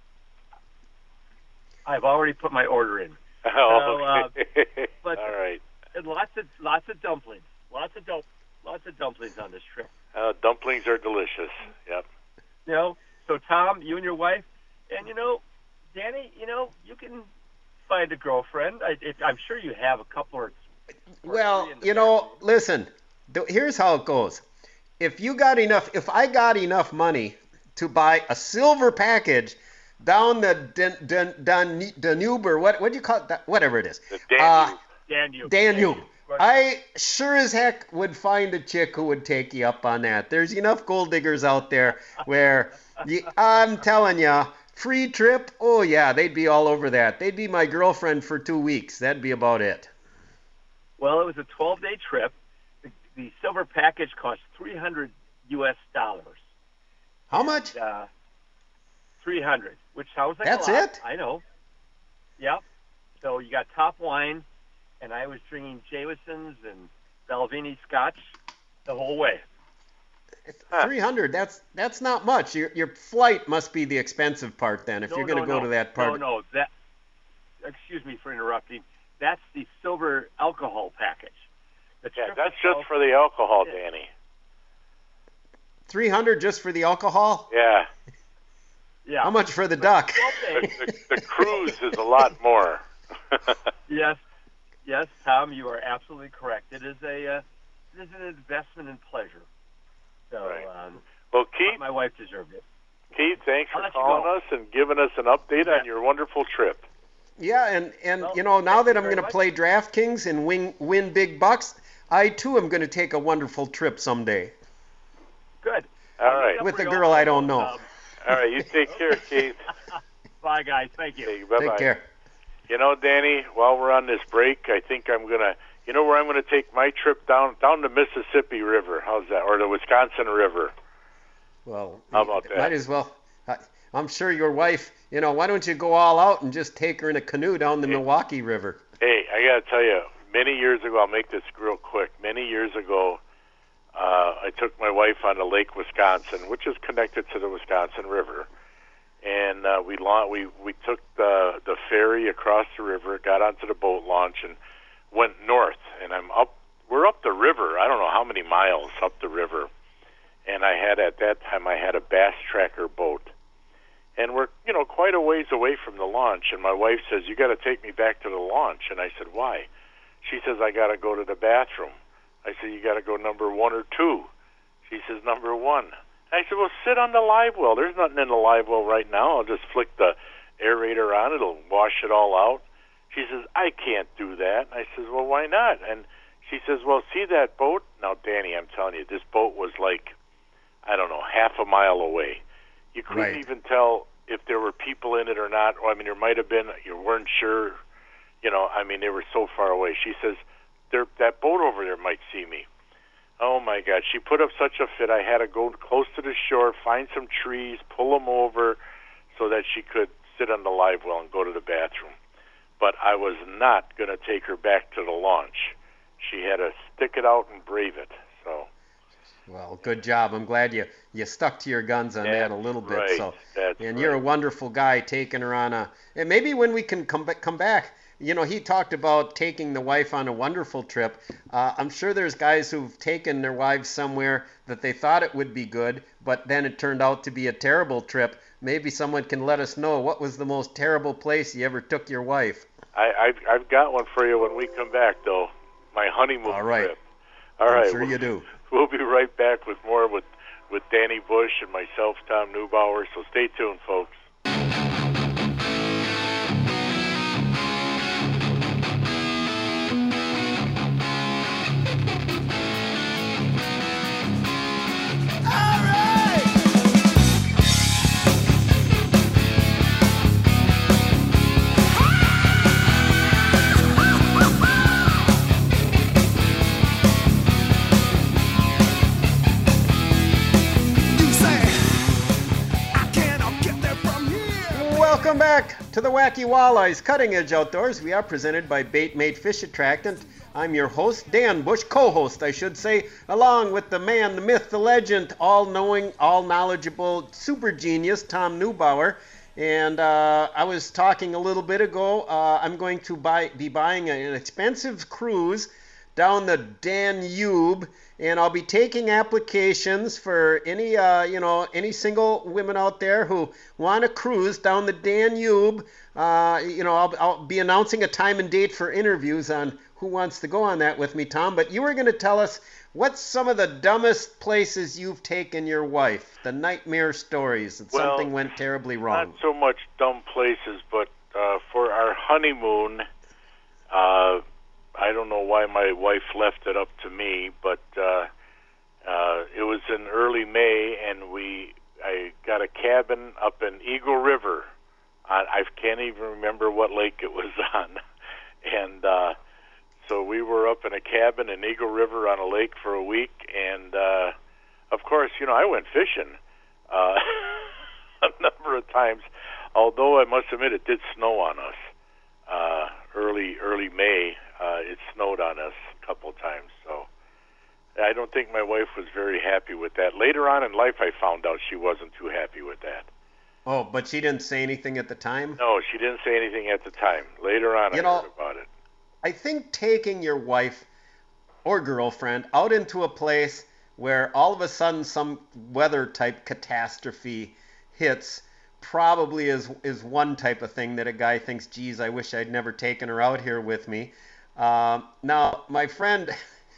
I've already put my order in. Oh, So, okay. but- All right. And lots of lots of dumplings, lots of dump, lots of dumplings on this trip. Uh, dumplings are delicious. Yep. You know, so Tom, you and your wife, and you know, Danny, you know, you can find a girlfriend. I, it, I'm sure you have a couple or. or Well, three in the you know, family. listen. th- Here's how it goes. If you got enough, if I got enough money to buy a silver package down the Dan, Dan, Dan, Danube or what what do you call it? Da- Whatever it is. The Danube. Uh, Danube. Danube. Right. I sure as heck would find a chick who would take you up on that. There's enough gold diggers out there where you, I'm telling you, free trip. Oh yeah, they'd be all over that. They'd be my girlfriend for two weeks. That'd be about it. Well, it was a twelve-day trip. The, the silver package cost three hundred U S dollars. How much? Uh, three hundred, which sounds like That's a lot. it? I know. Yep. So you got top wine, and I was drinking Jameson's and Balvenie Scotch the whole way. Three hundred. That's that's not much. Your your flight must be the expensive part then. If No, you're going to no, go no. to that part. No, no. That. Excuse me for interrupting. That's the silver alcohol package. The Yeah, trip that's itself- just for the alcohol, Danny. Three hundred just for the alcohol. Yeah. Yeah. How much for the duck? The, the, the cruise is a lot more. Yes, yes, Tom, you are absolutely correct. It is a uh, it is an investment in pleasure. So, Right. um, Well, Keith, my wife deserved it. Keith, thanks I'll for let you calling go. us and giving us an update on your wonderful trip. Yeah, and and Well, you know now thank that you I'm very going to much. play DraftKings and win win big bucks, I too am going to take a wonderful trip someday Good. All right. with a Free girl I don't know. Um, All right, you take care, Keith. Bye, guys. Thank you. Okay, bye-bye. Take care. You know, Danny, while we're on this break, I think I'm going to, you know where I'm going to take my trip down down the Mississippi River. How's that? Or the Wisconsin River. Well, How about that? might as well. I, I'm sure your wife. You know, why don't you go all out and just take her in a canoe down the Milwaukee River? Hey, I got to tell you, many years ago, I'll make this real quick. Many years ago, uh, I took my wife on the Lake Wisconsin, which is connected to the Wisconsin River. And uh, we la- we we took the the ferry across the river, got onto the boat launch, and went north. And I'm up. We're up the river. I don't know how many miles up the river. And I had at that time I had a bass tracker boat, and we're you know quite a ways away from the launch. And my wife says, "You got to take me back to the launch." And I said, "Why?" She says, "I got to go to the bathroom." I said, "You got to go number one or two?" She says, "Number one." I said, "Well, sit on the live well. There's nothing in the live well right now. I'll just flick the aerator on. It'll wash it all out." She says, "I can't do that." I says, "Well, why not?" And she says, "Well, see that boat?" Now, Danny, I'm telling you, this boat was like, I don't know, half a mile away. You couldn't Right. even tell if there were people in it or not. Or, I mean, there might have been. You weren't sure. You know, I mean, they were so far away. She says, there, that boat over there might see me. Oh, my God. She put up such a fit. I had to go close to the shore, find some trees, pull them over so that she could sit on the live well and go to the bathroom. But I was not going to take her back to the launch. She had to stick it out and brave it. So, Well, good job. I'm glad you you stuck to your guns on that a little bit. right. So, That's and you're a right. wonderful guy taking her on a. And maybe when we can come back, come back. You know, he talked about taking the wife on a wonderful trip. Uh, I'm sure there's guys who've taken their wives somewhere that they thought it would be good, but then it turned out to be a terrible trip. maybe someone can let us know what was the most terrible place you ever took your wife. I, I've, I've got one for you when we come back, though. My honeymoon All right. trip. All I'm right. sure we'll, you do. We'll be right back with more with, with Danny Bush and myself, Tom Neubauer. So stay tuned, folks. Welcome back to the Wacky Walleyes Cutting Edge Outdoors. We are presented by Bait Made Fish Attractant. I'm your host, Dan Bush, co-host, I should say, along with the man, the myth, the legend, all-knowing, all-knowledgeable, super genius, Tom Neubauer. And uh, I was talking a little bit ago, uh, I'm going to buy, be buying an expensive cruise down the Danube, and I'll be taking applications for any, uh, you know, any single women out there who want to cruise down the Danube. Uh, you know, I'll, I'll be announcing a time and date for interviews on who wants to go on that with me, Tom. But you were going to tell us what's some of the dumbest places you've taken your wife, the nightmare stories that Well, something went terribly wrong. Not so much dumb places, but uh, for our honeymoon, uh, I don't know why my wife left it up to me, but uh, uh, it was in early May, and we I got a cabin up in Eagle River. I, I can't even remember what lake it was on, and uh, so we were up in a cabin in Eagle River on a lake for a week, and uh, of course, you know, I went fishing uh, a number of times. Although I must admit, it did snow on us uh, early early May. Uh, it snowed on us a couple of times, so I don't think my wife was very happy with that. Later on in life, I found out she wasn't too happy with that. Oh, but she didn't say anything at the time? No, she didn't say anything at the time. Later on, You I know, heard about it. I think taking your wife or girlfriend out into a place where all of a sudden some weather type catastrophe hits probably is is one type of thing that a guy thinks, geez, I wish I'd never taken her out here with me. Um, now, my friend,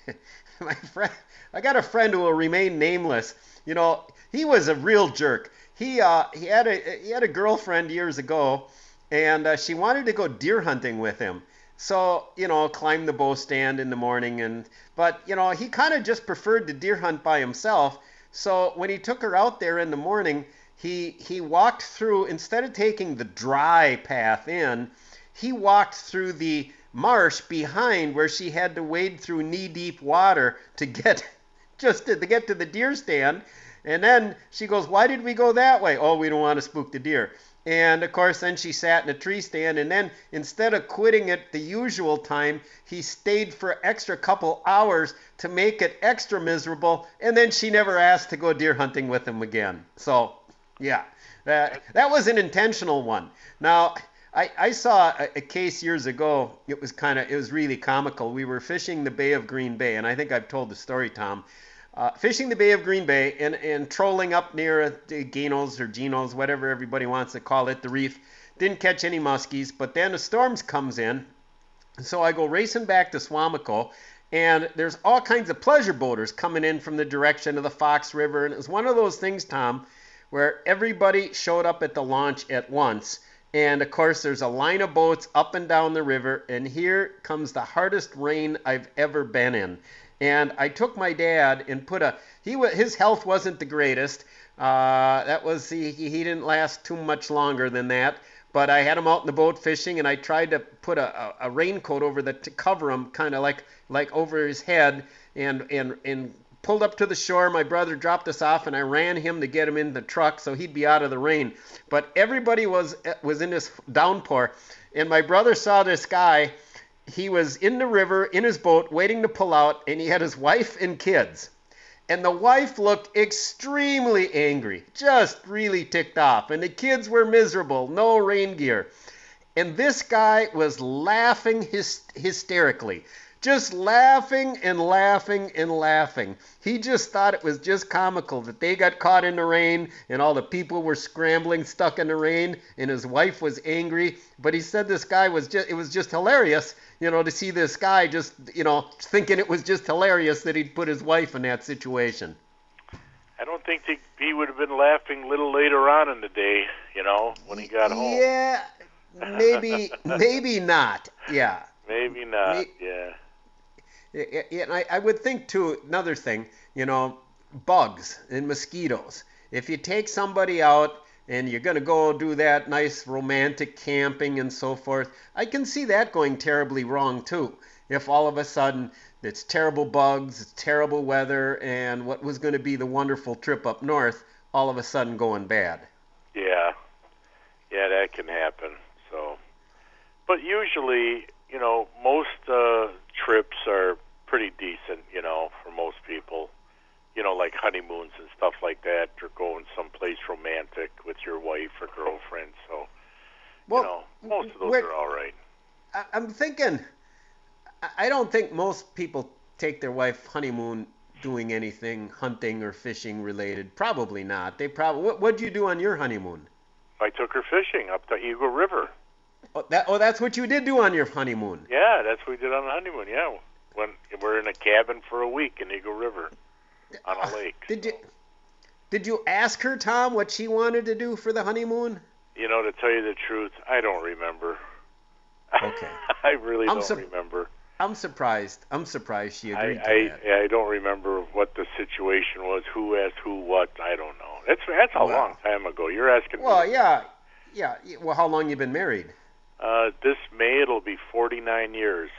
my friend, I got a friend who will remain nameless. You know, he was a real jerk. He uh, he had a he had a girlfriend years ago, and uh, she wanted to go deer hunting with him. So, you know, climb the bow stand in the morning, and but you know, he kind of just preferred to deer hunt by himself. So when he took her out there in the morning, he he walked through, instead of taking the dry path in, he walked through the marsh behind where she had to wade through knee-deep water to get just to, to get to the deer stand. And then she goes, why did we go that way? Oh, we don't want to spook the deer. And of course, then she sat in a tree stand, and then instead of quitting at the usual time, he stayed for an extra couple hours to make it extra miserable, and then she never asked to go deer hunting with him again. So, yeah, that, that was an intentional one. Now, I, I saw a, a case years ago. It was kind of, it was really comical. We were fishing the Bay of Green Bay, and I think I've told the story, Tom. Uh, fishing the Bay of Green Bay and, and trolling up near the Ganos or Genos, whatever everybody wants to call it, the reef. Didn't catch any muskies, but then a storm comes in. So I go racing back to Swamico, and there's all kinds of pleasure boaters coming in from the direction of the Fox River. And it was one of those things, Tom, where everybody showed up at the launch at once. And of course, there's a line of boats up and down the river, and here comes the hardest rain I've ever been in. And I took my dad and put a, he his health wasn't the greatest. Uh, that was, he, he didn't last too much longer than that. But I had him out in the boat fishing, and I tried to put a, a, a raincoat over the, to cover him, kind of like like over his head, and, and, and pulled up to the shore. My brother dropped us off, and I ran him to get him in the truck so he'd be out of the rain. But everybody was was in this downpour, and my brother saw this guy. He was in the river, in his boat, waiting to pull out, and he had his wife and kids. And the wife looked extremely angry, just really ticked off. And the kids were miserable, no rain gear. And this guy was laughing hys- hysterically, just laughing and laughing and laughing. He just thought it was just comical that they got caught in the rain and all the people were scrambling, stuck in the rain, and his wife was angry. But he said this guy was just, it was just hilarious, you know, to see this guy just, you know, thinking it was just hilarious that he'd put his wife in that situation. I don't think he, he would have been laughing a little later on in the day, you know, when he got home. Yeah, maybe, maybe not. Yeah. Maybe not, Maybe, yeah. And I, I would think, too, another thing, you know, bugs and mosquitoes. If you take somebody out and you're going to go do that nice romantic camping and so forth, I can see that going terribly wrong, too. If all of a sudden it's terrible bugs, it's terrible weather, and what was going to be the wonderful trip up north, all of a sudden going bad. Yeah. Yeah, that can happen. So, but usually, you know, most uh, trips are pretty decent, you know, for most people. You know, like honeymoons and stuff like that, or going someplace romantic with your wife or girlfriend. So, well, you know, most of those are all right. I'm thinking, I don't think most people take their wife honeymoon doing anything hunting or fishing related. Probably not. They probably. What what'd you do on your honeymoon? I took her fishing up the Eagle River. Oh, that, oh, that's what you did do on your honeymoon. Yeah, that's what we did on the honeymoon. Yeah, when we're in a cabin for a week in Eagle River on a lake. Did you did you ask her, Tom, what she wanted to do for the honeymoon? You know, to tell you the truth, I don't remember. Okay. I really I'm don't su- remember. I'm surprised. I'm surprised she agreed I, to I, that. Yeah, I don't remember what the situation was, who asked who what. I don't know. That's that's a Well, long time ago. You're asking Well, me. yeah, yeah. Well, how long you been married? Uh, this May it'll be forty-nine years.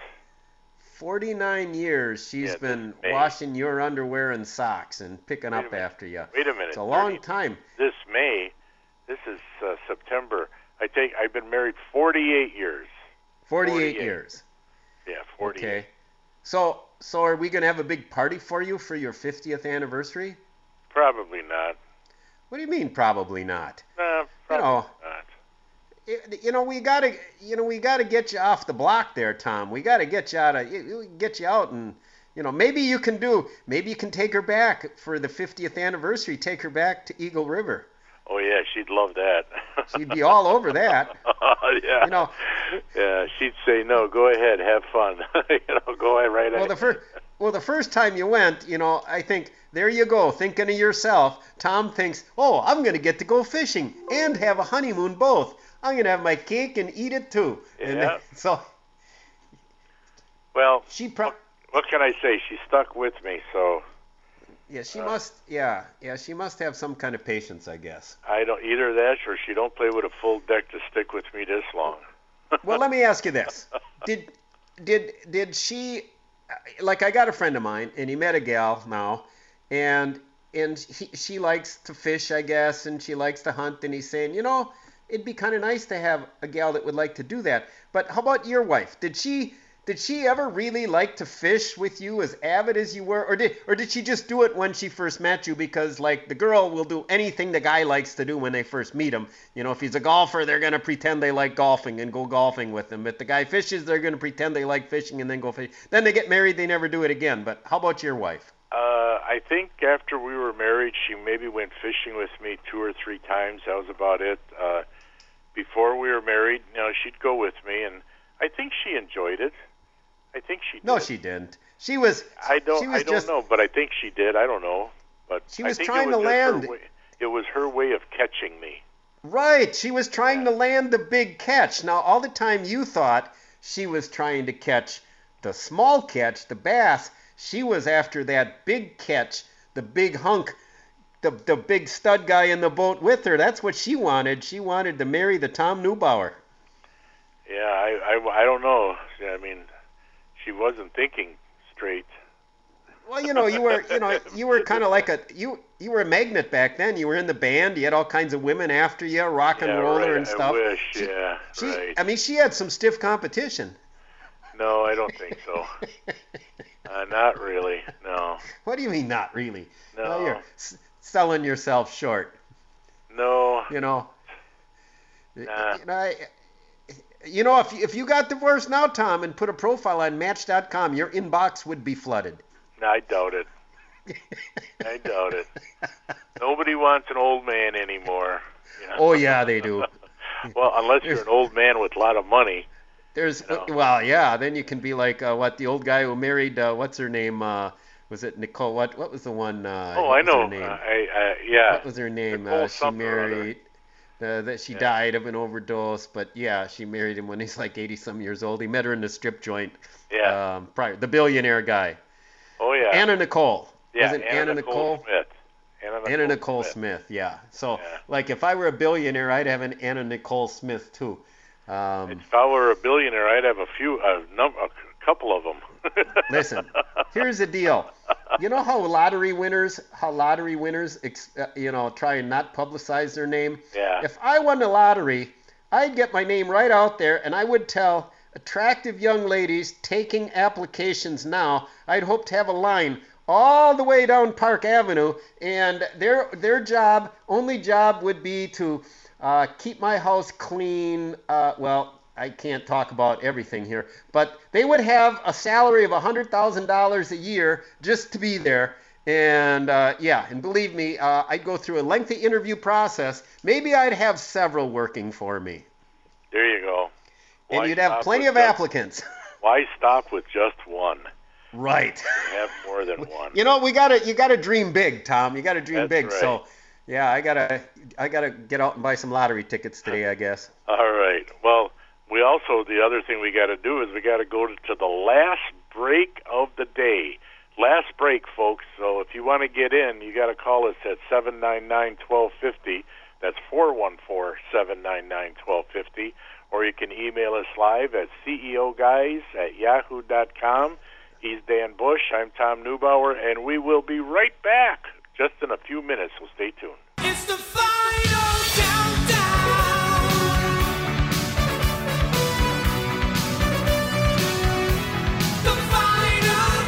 forty-nine years she's Yeah, been May. washing your underwear and socks and picking Wait a up minute. after you. Wait a minute. It's a long thirty time. This May, this is uh, September. I take. I've been married forty-eight years. forty-eight, forty-eight. years. Yeah, forty-eight. Okay. So, so are we going to have a big party for you for your fiftieth anniversary? Probably not. What do you mean probably not? Nah, probably You know, not. It- You know, we gotta, you know, we gotta get you off the block there, Tom. We gotta get you out of, get you out, and you know, maybe you can do, maybe you can take her back for the fiftieth anniversary. Take her back to Eagle River. Oh yeah, she'd love that. She'd be all over that. yeah. You know. Yeah, she'd say no. Go ahead, have fun. you know, go ahead, right Well, ahead. the first, well, the first time you went, you know, I think there you go, thinking of yourself. Tom thinks, oh, I'm gonna get to go fishing and have a honeymoon both. I'm gonna have my cake and eat it too. And Yeah. then- so Well, she pro- what can I say? She stuck with me, so yeah, she Uh, must, yeah, yeah, she must have some kind of patience, I guess. I don't either that or she don't play with a full deck to stick with me this long. Well, let me ask you this: Did did did she, like, I got a friend of mine, and he met a gal now, and and he, she likes to fish, I guess, and she likes to hunt, and he's saying, you know, it'd be kind of nice to have a gal that would like to do that. But how about your wife? Did she did she ever really like to fish with you as avid as you were, or did or did she just do it when she first met you? Because like the girl will do anything the guy likes to do when they first meet him. You know, if he's a golfer, they're gonna pretend they like golfing and go golfing with him. If the guy fishes, they're gonna pretend they like fishing and then go fishing. Then they get married, they never do it again. But how about your wife? Uh, I think after we were married, she maybe went fishing with me two or three times. That was about it. Uh, before we were married, you know, she'd go with me, and I think she enjoyed it. I think she did. No, she didn't. She was. I don't. She was I don't just, know, but I think she did. I don't know, but She I was think trying it was to just her land. way- It was her way of catching me. Right. She was trying to land the big catch. Now, all the time you thought she was trying to catch the small catch, the bass, she was after that big catch, the big hunk, the the big stud guy in the boat with her. That's what she wanted. She wanted to marry the Tom Neubauer. Yeah, I, I, I don't know. I mean, she wasn't thinking straight. Well, you know, you were, you know, you were kind of like a you you were a magnet back then. You were in the band. You had all kinds of women after you, rock and Yeah, roller right. and stuff. I wish. She- yeah, She, right. I mean, she had some stiff competition. No, I don't think so. uh, not really. No. What do you mean, not really? No. Well, you're s- selling yourself short. No. You know. Nah. You know, I, You know, if if you got divorced now, Tom, and put a profile on Match dot com, your inbox would be flooded. I doubt it. I doubt it. Nobody wants an old man anymore. You know? Oh yeah, they do. Well, unless you're an old man with a lot of money. There's you know. well, yeah. Then you can be like uh, what the old guy who married uh, what's her name? Uh, was it Nicole? What what was the one? Uh, oh, what I was know. Her name? Uh, I, I, yeah. What was her name? Nicole Uh, she married. Uh, that she yeah. died of an overdose, but yeah, she married him when he's like eighty some years old. He met her in the strip joint. Yeah. Um, prior, the billionaire guy. Oh yeah. Anna Nicole. Yeah. Was it Anna, Anna Nicole, Nicole Smith. Anna Nicole, Anna Nicole Smith. Smith. Yeah. So yeah. like if I were a billionaire, I'd have an Anna Nicole Smith too. Um, if I were a billionaire, I'd have a few, a, num- a couple of them. Listen, here's the deal. You know how lottery winners, how lottery winners, ex, uh, you know, try and not publicize their name? Yeah. If I won the lottery, I'd get my name right out there, and I would tell attractive young ladies taking applications now, I'd hope to have a line all the way down Park Avenue, and their their job, only job would be to uh, keep my house clean. Uh, well, I can't talk about everything here, but they would have a salary of one hundred thousand dollars a year just to be there. And uh, yeah, and believe me, uh, I'd go through a lengthy interview process. Maybe I'd have several working for me. There you go. And Why you'd have plenty of just, applicants. Why stop with just one? Right. Have more than one. You know, we gotta you gotta dream big, Tom. You gotta dream That's big. right. So, yeah, I gotta I gotta get out and buy some lottery tickets today, I guess. All right. Well, we also, the other thing we got to do is we got to go to the last break of the day. Last break, folks. So if you want to get in, you got to call us at seven nine nine, one two five zero. That's four one four, seven nine nine, one two five zero. Or you can email us live at C E O guys at yahoo dot com. He's Dan Bush. I'm Tom Neubauer, and we will be right back just in a few minutes, so stay tuned. It's the final countdown. The final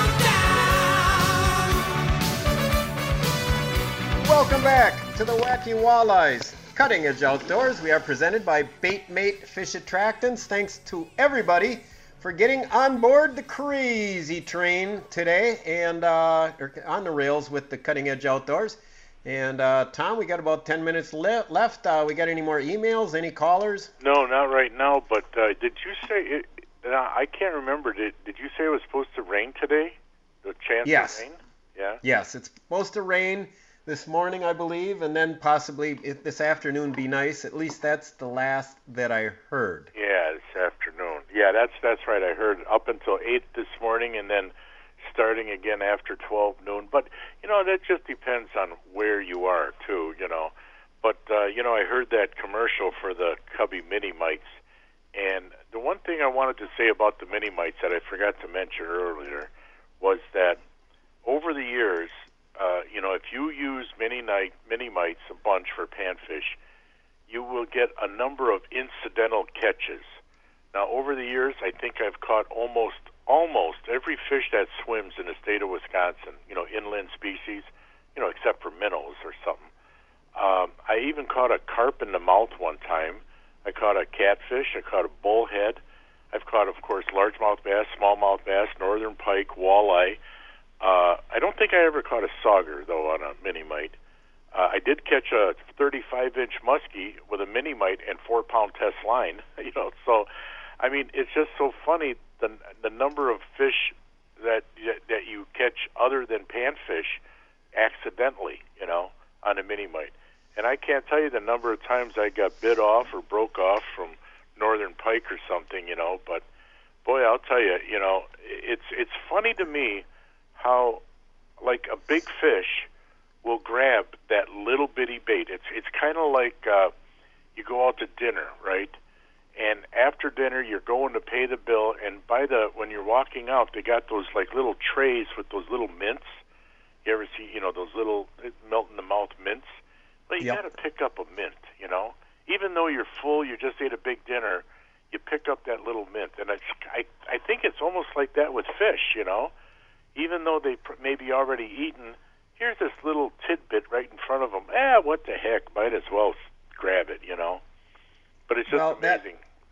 countdown. Welcome back to the Wacky Walleyes Cutting Edge Outdoors. We are presented by Baitmate Fish Attractants. Thanks to everybody for getting on board the crazy train today and uh, on the rails with the Cutting Edge Outdoors. And uh, Tom, we got about ten minutes le- left. Uh, we got any more emails? Any callers? No, not right now. But uh, did you say it? Uh, I can't remember. Did Did you say it was supposed to rain today? The chance Yes. of rain? Yeah. Yes, it's supposed to rain this morning, I believe, and then possibly it, this afternoon be nice. At least that's the last that I heard. Yeah, this afternoon. Yeah, that's that's right. I heard up until eight this morning, and then starting again after twelve noon. But you know, that just depends on where you are too. You know, but uh, you know, I heard that commercial for the Cubby mini mites, and the one thing I wanted to say about the mini mites that I forgot to mention earlier was that over the years, uh, you know, if you use mini night mini mites a bunch for panfish, you will get a number of incidental catches. Now, over the years, I think I've caught almost almost every fish that swims in the state of Wisconsin, you know, inland species, you know, except for minnows or something. Um, I even caught a carp in the mouth one time. I caught a catfish. I caught a bullhead. I've caught, of course, largemouth bass, smallmouth bass, northern pike, walleye. Uh, I don't think I ever caught a sauger, though, on a mini mite. Uh, I did catch a thirty-five inch muskie with a mini mite and four-pound test line. You know, so I mean, it's just so funny the the number of fish that that you catch other than panfish accidentally. You know, on a mini mite, and I can't tell you the number of times I got bit off or broke off from northern pike or something. You know, but boy, I'll tell you, you know, it's it's funny to me how like a big fish will grab that little bitty bait. It's it's kind of like uh, you go out to dinner, right? And after dinner, you're going to pay the bill, and by the when you're walking out, they got those like little trays with those little mints. You ever see, you know, those little melt in the mouth mints? But you Yep. got to pick up a mint, you know. Even though you're full, you just ate a big dinner, you pick up that little mint, and it's, I I think it's almost like that with fish, you know. Even though they pr- may be already eaten, here's this little tidbit right in front of them. Ah, what the heck? Might as well grab it, you know. But it's just Well, that- amazing. Hmm?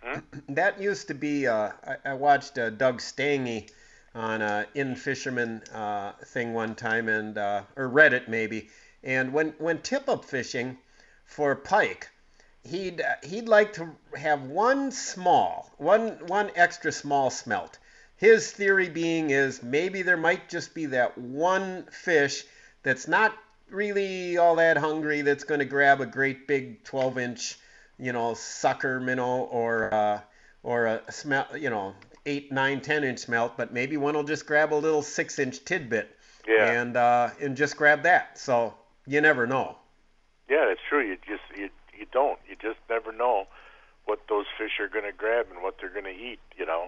that used to be. Uh, I, I watched uh, Doug Stange on a In Fisherman uh, thing one time, and uh, or read it maybe. And when when tip-up fishing for pike, he'd he'd like to have one small, one one extra small smelt. His theory being is maybe there might just be that one fish that's not really all that hungry that's going to grab a great big twelve inch, you know, sucker minnow or uh, or a smelt, you know, eight, nine, ten inch smelt, but maybe one will just grab a little six inch tidbit. Yeah. And uh, and just grab that. So you never know. Yeah, that's true. You just you you don't. You just never know what those fish are going to grab and what they're going to eat. You know.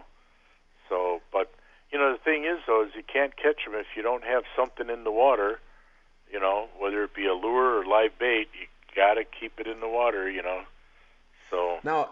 So, but you know, the thing is though, is you can't catch them if you don't have something in the water. You know, whether it be a lure or live bait, you got to keep it in the water. You know. So. Now,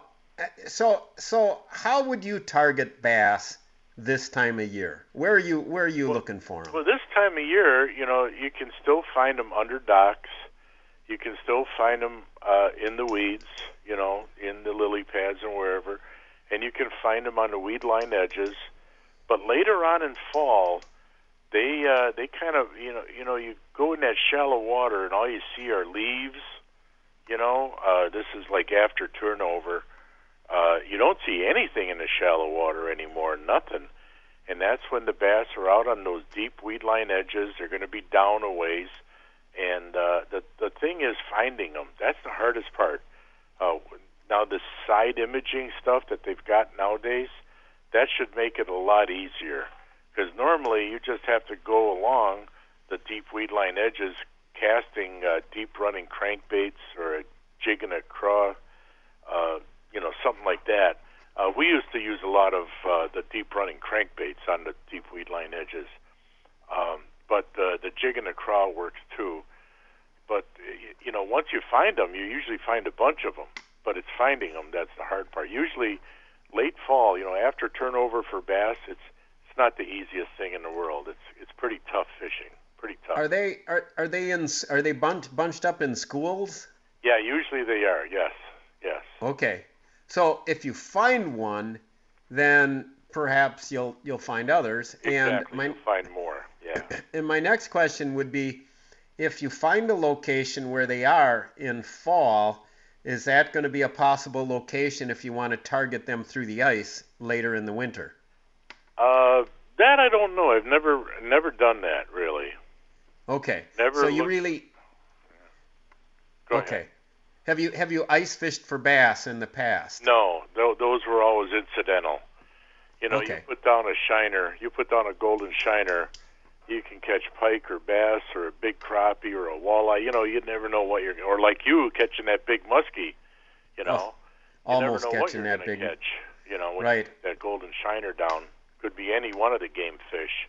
so so how would you target bass this time of year? Where are you Where are you well, looking for them? Well, this time of year, you know, you can still find them under docks. You can still find them uh, in the weeds, you know, in the lily pads and wherever, and you can find them on the weed line edges. But later on in fall, they uh, they kind of, you know, you know, you go in that shallow water and all you see are leaves. You know, uh, this is like after turnover. Uh, you don't see anything in the shallow water anymore, nothing. And that's when the bass are out on those deep weed line edges. They're going to be down a ways. And uh, the the thing is finding them. That's the hardest part. Uh, now, the side imaging stuff that they've got nowadays, that should make it a lot easier. Because normally you just have to go along the deep weed line edges casting uh, deep running crankbaits or a jig and a craw, uh, you know, something like that. Uh, we used to use a lot of uh, the deep running crankbaits on the deep weed line edges. Um, but uh, the jig and the craw works too. But, you know, once you find them, you usually find a bunch of them. But it's finding them that's the hard part. Usually late fall, you know, after turnover for bass, it's it's not the easiest thing in the world. It's it's pretty tough fishing. Pretty tough. Are they are are they in are they bunched bunched up in schools? Yeah, usually they are. Yes, yes. Okay. So if you find one, then perhaps you'll you'll find others. Exactly. And my, You'll find more. Yeah. And my next question would be, if you find a location where they are in fall, is that going to be a possible location if you want to target them through the ice later in the winter? Uh, that I don't know. I've never never done that really. Okay. Never So you looked- really Go okay. ahead. Have you have you ice fished for bass in the past? No, tho- those were always incidental. You know, Okay. you put down a shiner, you put down a golden shiner, you can catch pike or bass or a big crappie or a walleye. You know, you'd never know what you're, or like you catching that big muskie. You know, Oh, you almost never know what catching you're that gonna big- catch. You know, when Right. you put that golden shiner down, could be any one of the game fish.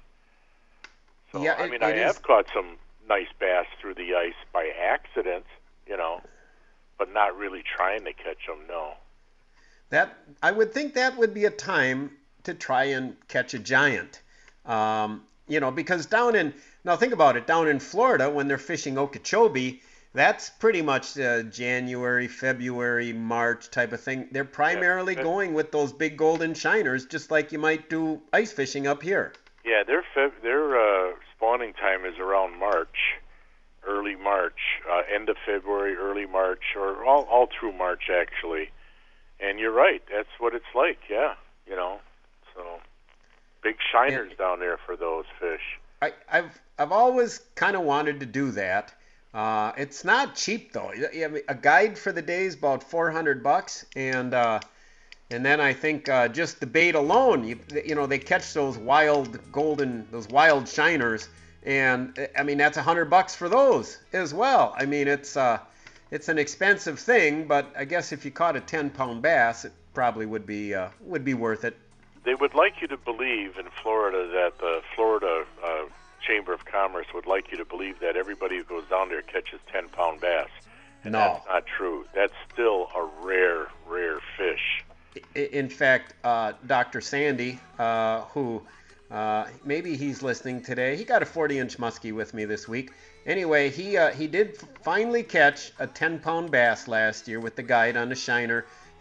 So Yeah, I it- mean, it I is- have caught some nice bass through the ice by accident. You know, but not really trying to catch them. No. That I would think that would be a time to try and catch a giant. Um, you know, because down in now think about it, down in Florida when they're fishing Okeechobee, that's pretty much uh, January, February, March type of thing. They're primarily that- going with those big golden shiners, just like you might do ice fishing up here. Yeah, their fe- their uh, spawning time is around March, early March, uh, end of February, early March, or all all through March actually. And you're right, that's what it's like. Yeah, you know, so big shiners down there for those fish. I, I've I've always kind of wanted to do that. Uh, it's not cheap though. I mean, a guide for the day is about four hundred bucks, and uh, and then I think uh, just the bait alone, you you know, they catch those wild golden, those wild shiners, and I mean that's a hundred bucks for those as well. I mean it's uh, it's an expensive thing, but I guess if you caught a ten pound bass, it probably would be uh, would be worth it. They would like you to believe in Florida that the Florida uh, Chamber of Commerce would like you to believe that everybody who goes down there catches ten pound bass. And No. that's not true. That's still a rare, rare fish. I- In fact, uh, Doctor Sandy, uh, who uh, maybe he's listening today, he got a forty inch muskie with me this week. Anyway, he uh, he did f- finally catch a ten pound bass last year with the guide on the shiner,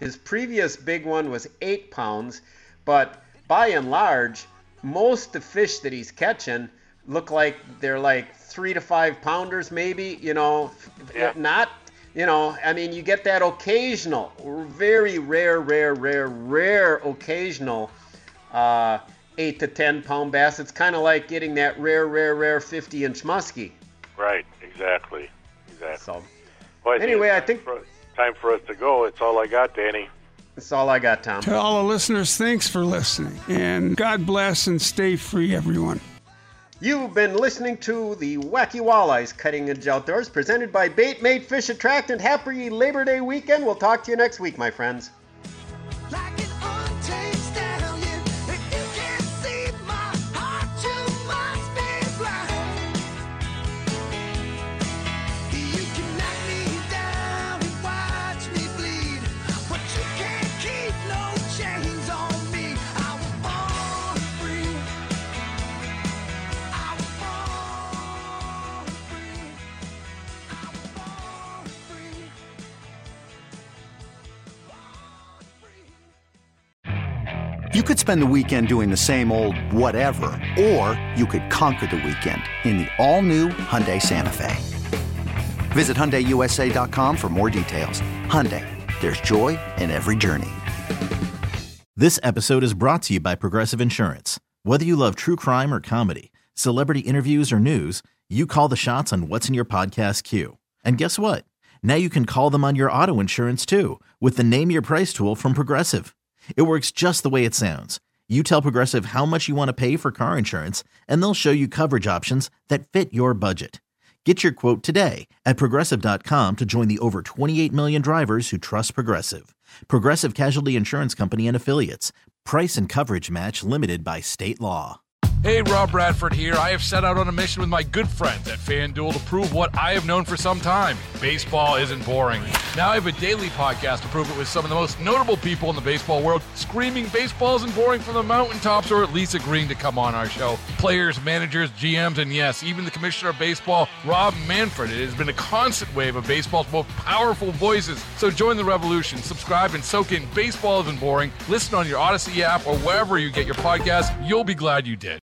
His previous big one was eight pounds, but by and large, most of the fish that he's catching look like they're like three to five pounders, maybe. You know, Yeah. not. You know, I mean, you get that occasional, very rare, rare, rare, rare occasional uh, eight to ten pound bass. It's kind of like getting that rare, rare, rare fifty inch muskie. Right, exactly. Exactly. So, Well, I anyway, I it's think time for, time for us to go. It's all I got, Danny. that's all I got, Tom. To all the listeners, thanks for listening. And God bless and stay free, everyone. You've been listening to the Wacky Walleyes Cutting Edge Outdoors, presented by Bait Made Fish Attractant. Happy Labor Day weekend. We'll talk to you next week, my friends. You could spend the weekend doing the same old whatever, or you could conquer the weekend in the all-new Hyundai Santa Fe. Visit Hyundai U S A dot com for more details. Hyundai, there's joy in every journey. This episode is brought to you by Progressive Insurance. Whether you love true crime or comedy, celebrity interviews or news, you call the shots on what's in your podcast queue. And guess what? Now you can call them on your auto insurance too, with the Name Your Price tool from Progressive. It works just the way it sounds. You tell Progressive how much you want to pay for car insurance, and they'll show you coverage options that fit your budget. Get your quote today at Progressive dot com to join the over twenty-eight million drivers who trust Progressive. Progressive Casualty Insurance Company and Affiliates. Price and coverage match limited by state law. Hey, Rob Bradford here. I have set out on a mission with my good friends at FanDuel to prove what I have known for some time. Baseball isn't boring. Now I have a daily podcast to prove it with some of the most notable people in the baseball world, screaming baseball isn't boring from the mountaintops, or at least agreeing to come on our show. Players, managers, G Ms, and yes, even the commissioner of baseball, Rob Manfred. It has been a constant wave of baseball's most powerful voices. So join the revolution. Subscribe and soak in Baseball Isn't Boring. Listen on your Odyssey app or wherever you get your podcasts. You'll be glad you did.